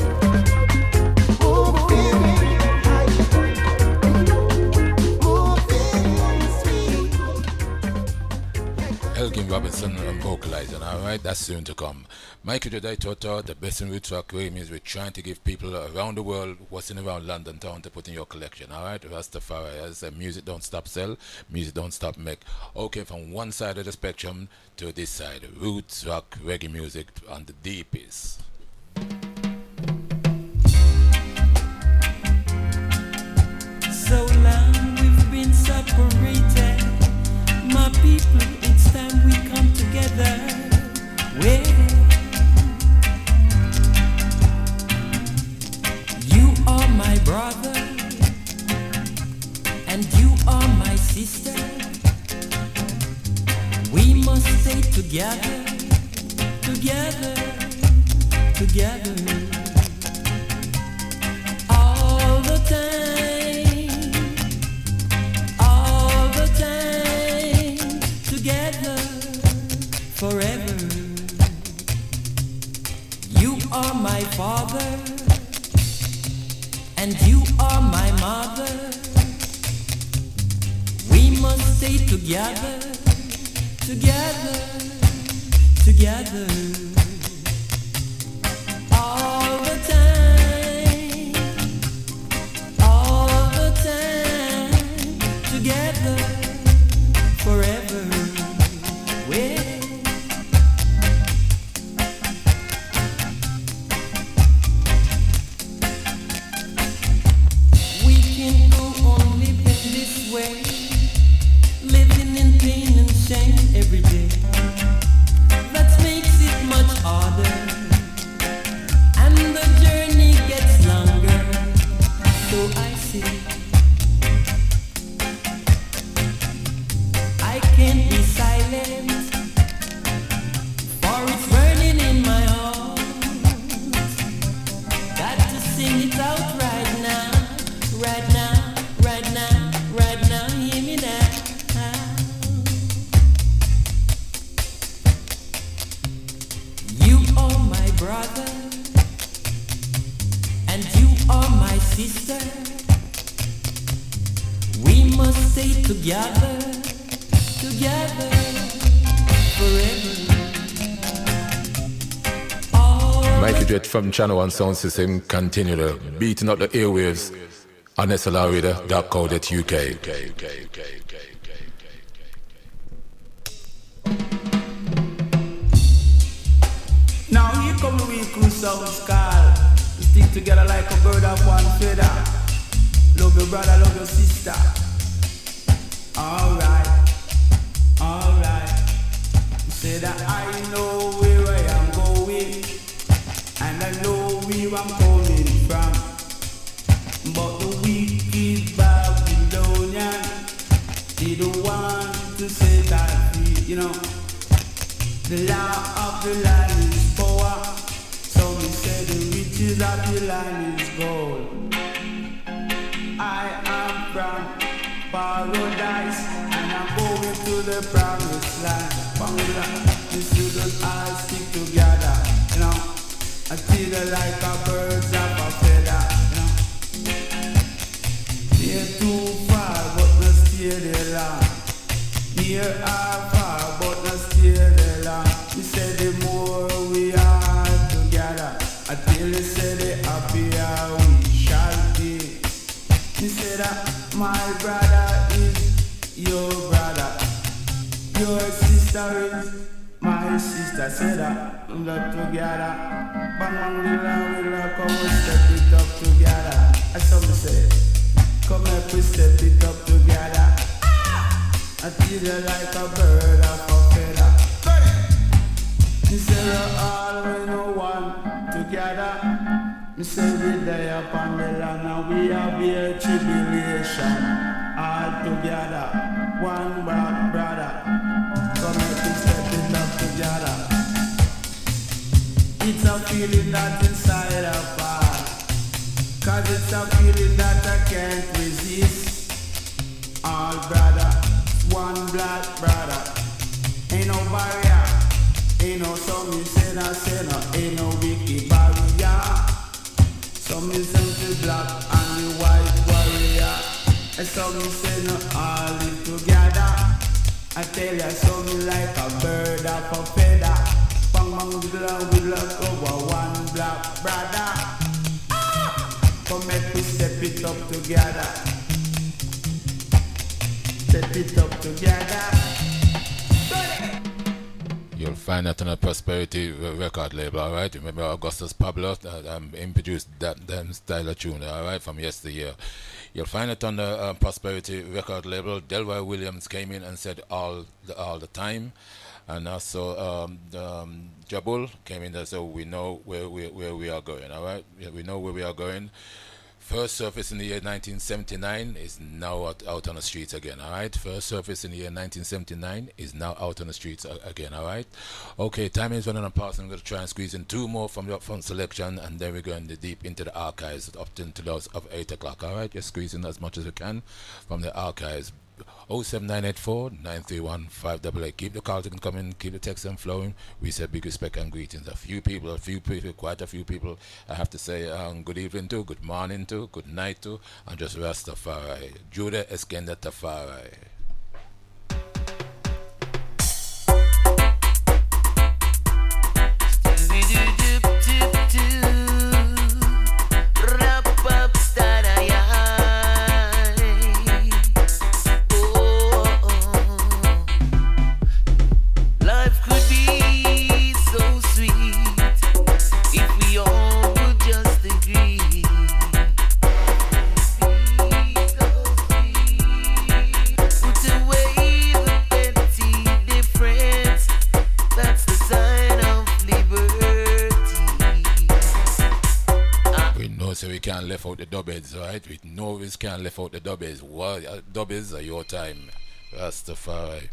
Elgin Robinson vocalizing, alright, that's soon to come. Michael Jedi Toto, the best in roots rock means we're trying to give people around the world what's in around London town to put in your collection, alright? Rastafari, as music don't stop sell, music don't stop make. Okay, from one side of the spectrum to this side, roots rock reggae music on the deepest. So long we've been separated, my people, it's time we come together. You are my brother, and you are my sister. We must stay together, together, together. All the time, all the time, together, forever. You are my father, and you are my mother. We must stay together, together, together. All the time, all the time, together, forever. We can go only this way, living in pain and shame every day. That makes it much harder, and the journey gets longer. So I say, I can't be silent, for it's burning in my heart. Got to sing it out right now, right now, right now, right now. Hear me now. You are my brother, and you are my sister. We must stay together, together, forever. Michael Jet from Channel 1 Sound System continue to beating up the airwaves on slrreader.co.uk. Now here come the week who sounds called. Stick together like a bird of one feather. Love your brother, love your sister. Alright, alright. Say that I know where I am going, and I know where I'm coming from. But the wicked Babylonian, they don't want to set that free, you know. The law of the land is power. So we say the riches of the land is gold. I am from paradise, and I'm going to the promised land. The students all stick together, you know, until they're like a birds of a feather, you know. They're too far, but not stay there long. Near are far, but not stay there long. We say the more we are together, until they say the happier we shall be. We say that my brother is your brother, your sister is my sister. Say that we love together, but when we love, come and step it up together. That's what we say. Come and we step it up together. Until you're like a bird of a feather. Me say we're all we know one together. Me say we die upon the land and we have a tribulation. All together, one black brother. Come make we step it up together. It's a feeling that inside of us. 'cause it's a feeling that I can't resist. All brother, one blood brother. Ain't no barrier, ain't no something say no, ain't no wicked barrier. Some is simple black and the white warrior. And some say no, all live together. I tell you something like a bird of a feather. Bang bang with love over one black brother. Come make we step it up together. Step it up together. You'll find that on a Prosperity record label, alright? Remember Augustus Pablo produced that damn style of tune, alright, from yesteryear. You'll find it on the Prosperity record label. Delroy Williams came in and said all the time. And also Jabul came in and said we know where we are going, alright? Yeah, we know where we are going. First Surface in the year 1979 is now out on the streets again, alright? First Surface in the year 1979 is now out on the streets again, alright? Okay, time is running on past. I'm going to try and squeeze in two more from the upfront selection, and then we're going deep into the archives up until those of 8 o'clock, alright? Just squeeze in as much as we can from the archives. 07984 931 588. Keep the calls coming, keep the texts flowing. We say big respect and greetings. Quite a few people. I have to say good evening to, good morning to, good night to, and just Rastafari. Judah Eskenda Tafari. So we can't left out the dubheads, right? We know we can't left out the dubheads. Well, dubheads are your time. Rastafari.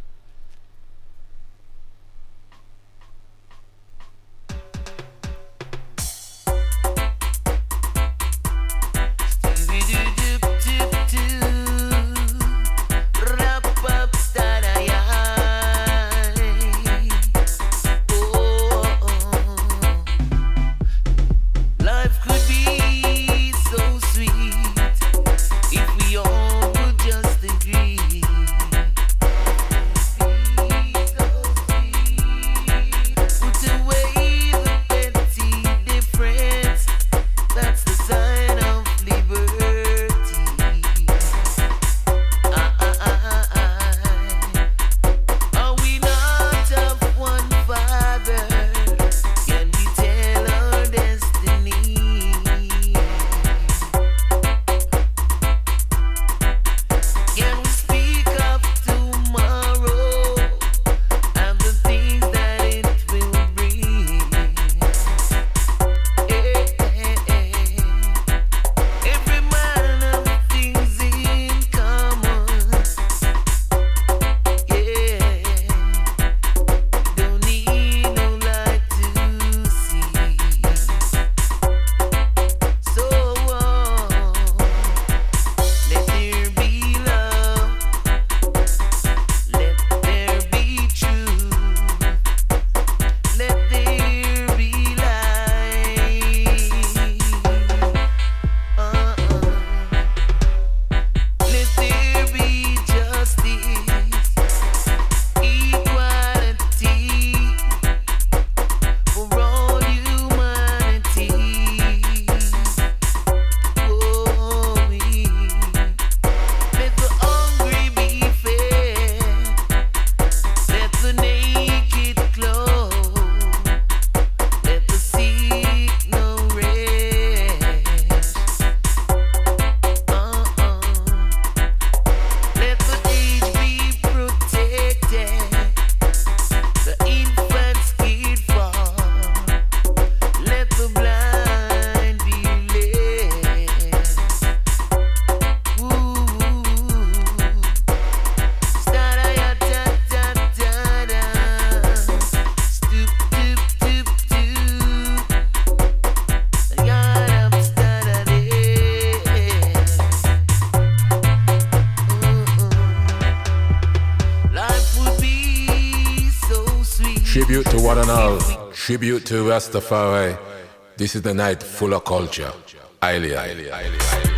Tribute to one and all. Tribute to Rastafari. This is the night full of culture. Alien.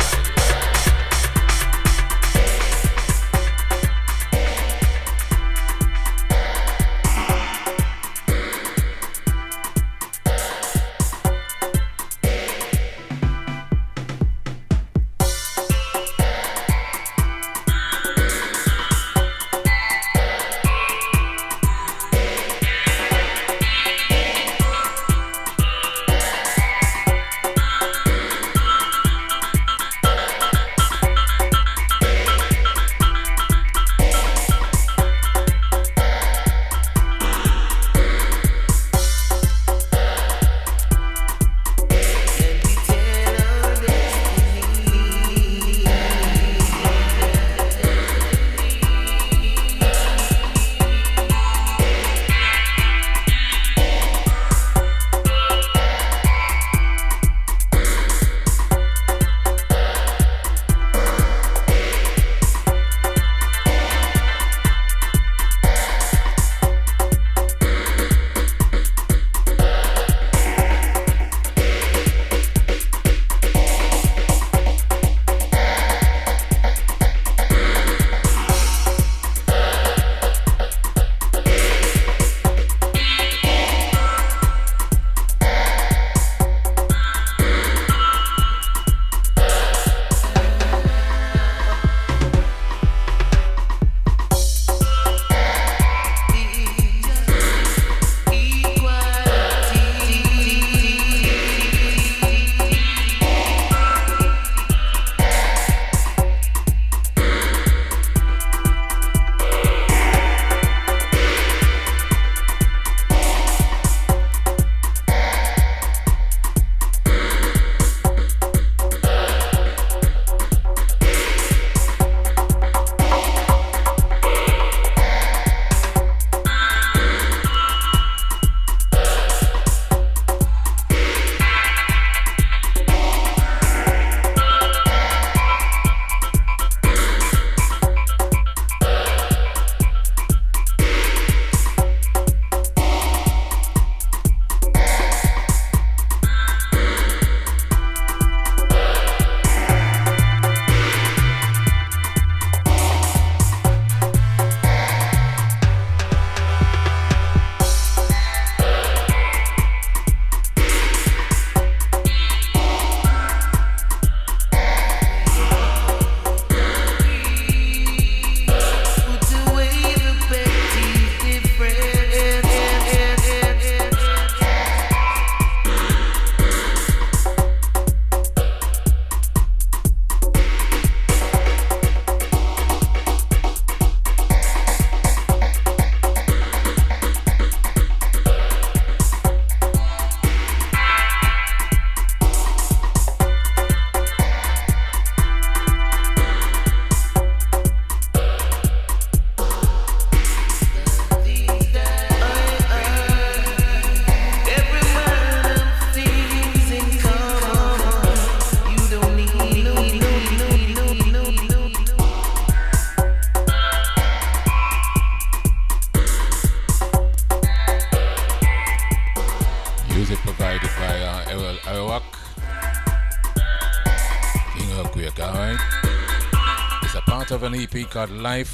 Of an EP called Life,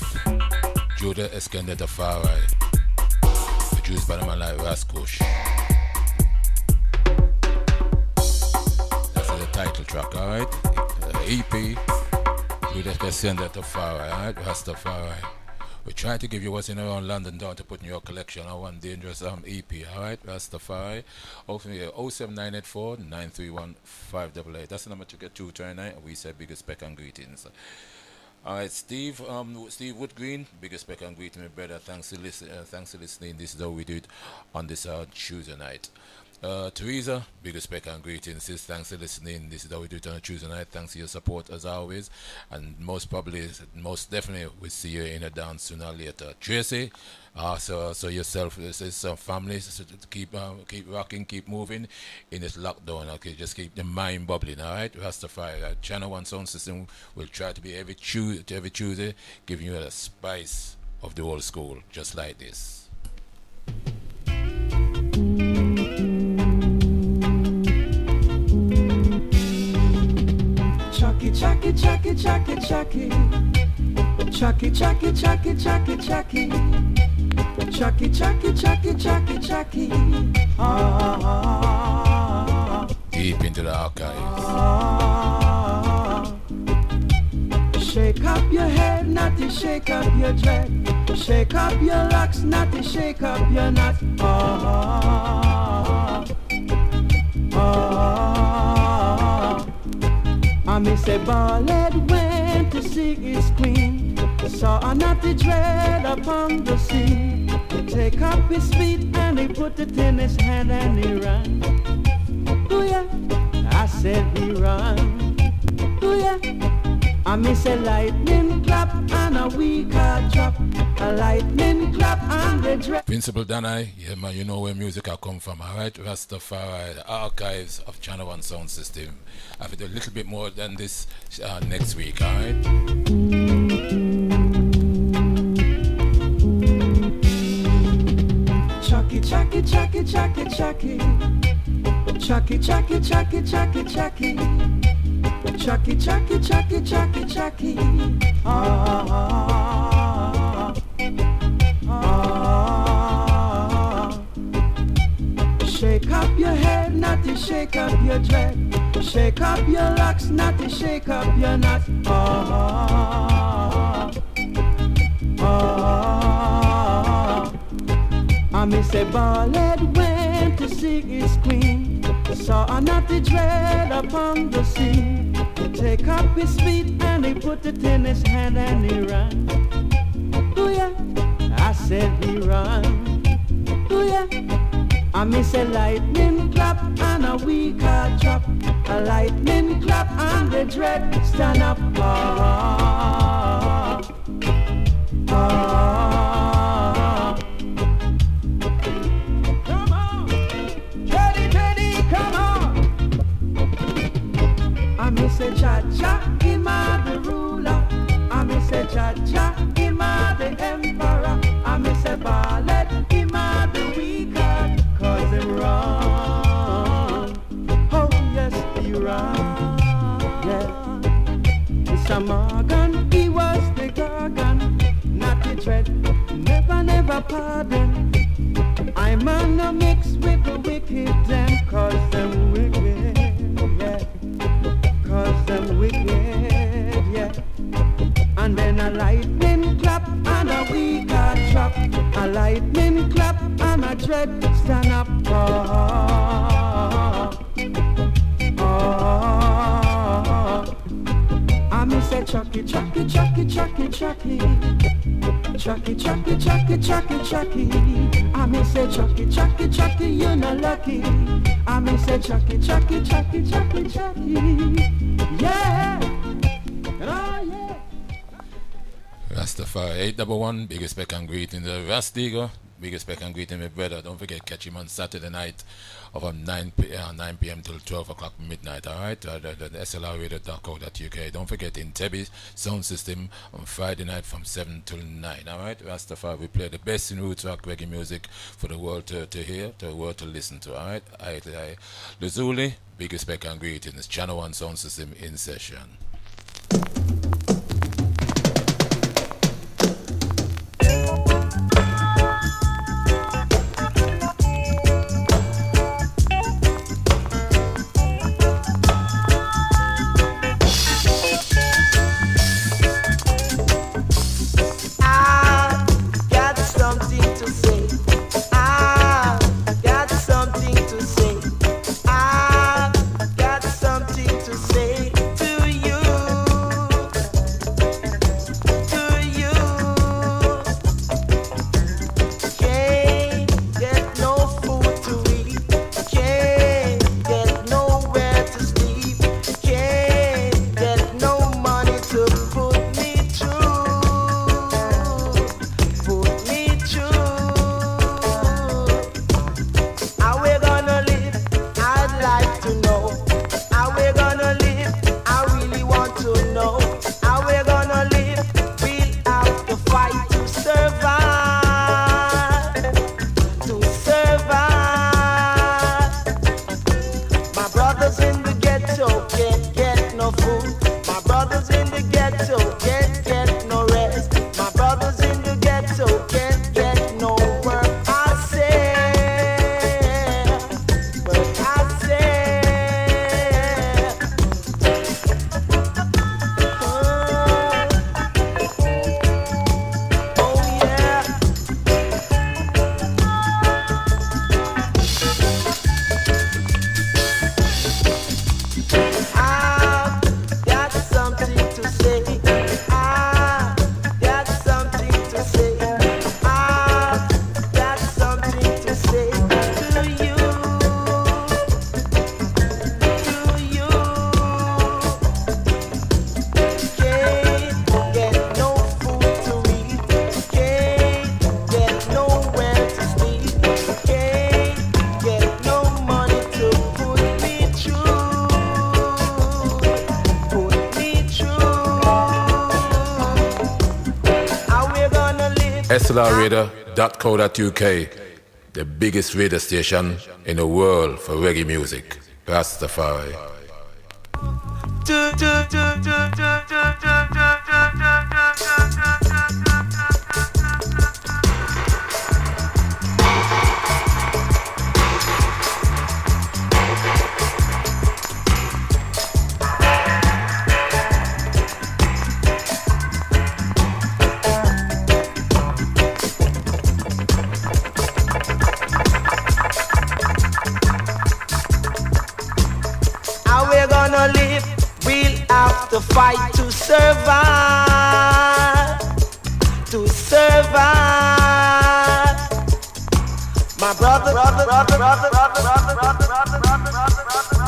Judah Eskender Tafari, produced by the man like Raskush. That's the title track, alright? EP, Judah Eskender Tafari, alright? Rastafari. We try to give you what's in around London down to put in your collection on one dangerous EP, alright? Rastafari. 07984 931 588. That's the number to get to tonight. We say biggest spec and greetings. Alright, Steve Woodgreen, biggest spec and greeting, my brother. Thanks for listening. This is how we do it on this Tuesday night. Teresa, biggest spec and greetings, sis. Thanks for listening. This is how we do it on a Tuesday night. Thanks for your support as always. And most definitely, we'll see you in a dance sooner or later. Tracy, so yourself, some families, so keep rocking, keep moving in this lockdown. Okay, just keep the mind bubbling. All right, Rastafari, Channel One Sound System will try to be every Tuesday, giving you a spice of the old school, just like this. chucky, chucky, chucky, chucky. Chucky, chucky, chucky, chucky, chucky. Chucky, chucky, chucky, chucky, chucky. Ah. Deep into the archives. Shake up your head, not to shake up your dread. Shake up your locks, not to shake up your knot. I miss a ballad went to see his queen. Saw a naughty dread upon the sea. He take up his feet and he put it in his hand and he ran. Oh yeah, I said he ran. Oh yeah, I miss a lightning clap and a weak heart drop. A lightning clap and the dread. Principal Danai, yeah man, you know where music I come from, alright? Rastafari, the archives of Channel One Sound System. I'll do a little bit more than this next week, alright? Chucky, chucky, chucky, chucky, chucky. Chucky, chucky, chucky, chucky, chucky. Chucky, chucky, chucky, chucky, chucky. Shake up your head, not to shake up your dread. Shake up your locks, not to shake up your knot. I miss a ballad went to see his queen. Saw a naughty dread upon the sea. He take up his feet and he put it in his hand and he ran. Oh yeah, I said he ran. Oh yeah, I miss a lightning clap and a weak heart drop. A lightning clap and the dread stand up. Come on, Teddy, Teddy, come on. I miss a cha-cha, him a the ruler. I miss a cha-cha, him a the emperor. I miss a ballet, him a the weak heart. Cause him run. Oh yes, he run. Yeah. Mr. Morgan, he was the Gorgon. Not the dread, never, never pardon. I'm on a mix with the wicked them. Cause them wicked, yeah. Cause them wicked, yeah. And then a lightning clap and a weak heart drop. A lightning clap and a dread stand up. I miss a chucky, chucky, chucky, chucky, chucky. Chucky, chucky, chucky, chucky, chucky. I miss a chucky, chucky, chucky, you're not lucky. I miss a chucky, chucky, chucky, chucky, chucky. Yeah. Oh yeah. Rastafari 811, biggest spec and greeting the Rastigo. Biggest spec and greeting my brother. Don't forget, catch him on Saturday night from 9 p.m. till 12 o'clock midnight, alright? The SLRradio.co.uk. Don't forget, in Tebi Sound System on Friday night from 7 till 9, alright? Rastafari, we play the best in roots rock reggae music for the world to hear, to the world to listen to, alright? Luzuli, biggest spec and greetings. Channel One Sound System in session. To say to you. SLRRadio.co.uk, the biggest radio station in the world for reggae music. Rastafari. How we're gonna live, we'll have to fight to survive. To survive. My brother, brother, brother, brother, brother, brother, brother, brother, brother, brother,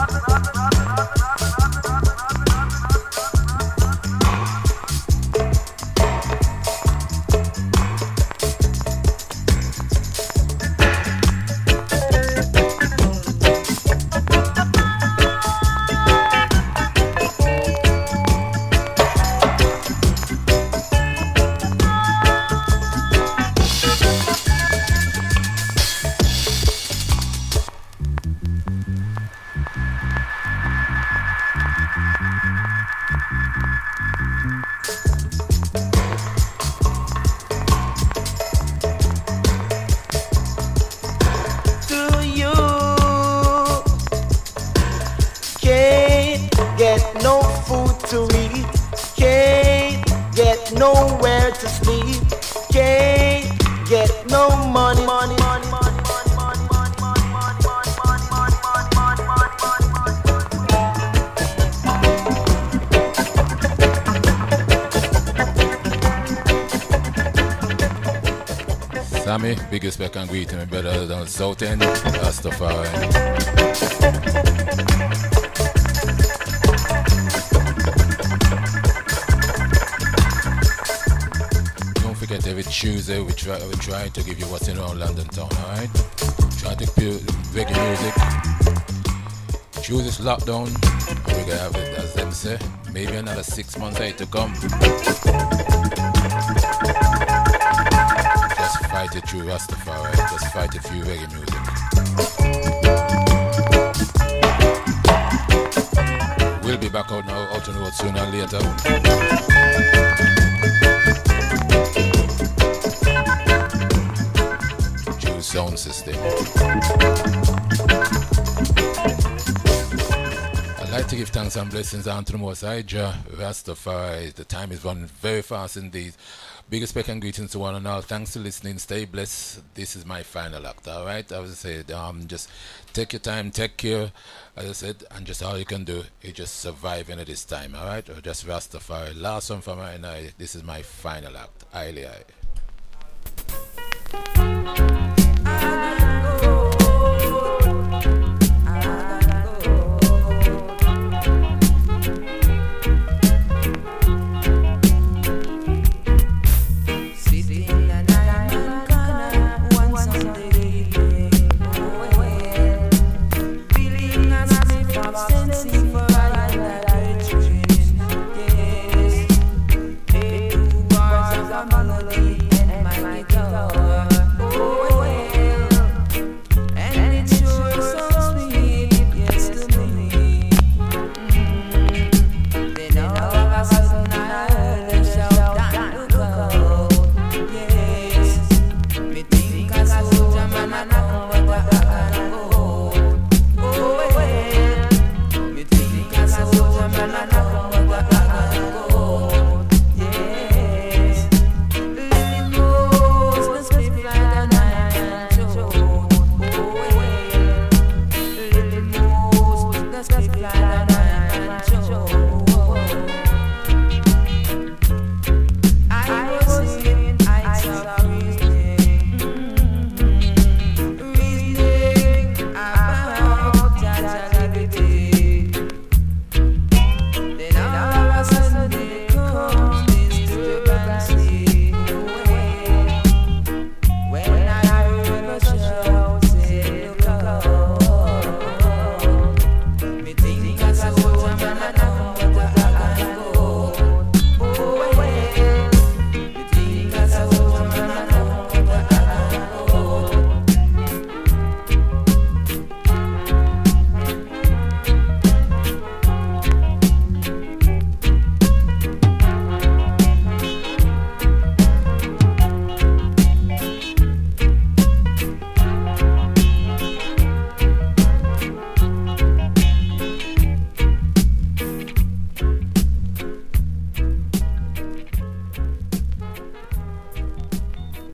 no food to eat, can't get nowhere to sleep, can't get no money, money, money, money, money, money, money, money, money, money, money, money, money. Sammy, big respect and greeting, my brother down South End, Rastafari. Every Tuesday we try to give you what's in around London town, alright? Try to play reggae music. Tuesday's lockdown, and we're gonna have it, as them say, maybe another 6 months to come. Just fight it through Rastafari, just fight it through reggae music. We'll be back out now, out on the road sooner or later. Sound system. I'd like to give thanks and blessings unto the Most High Jah, Rastafari. The time is running very fast indeed. Big respect and greetings to one and all. Thanks for listening. Stay blessed. This is my final act, alright? I would say, just take your time, take care, as I said, and just all you can do is just survive into this time, alright? Or just Rastafari. Last one from right now. This is my final act. Aye.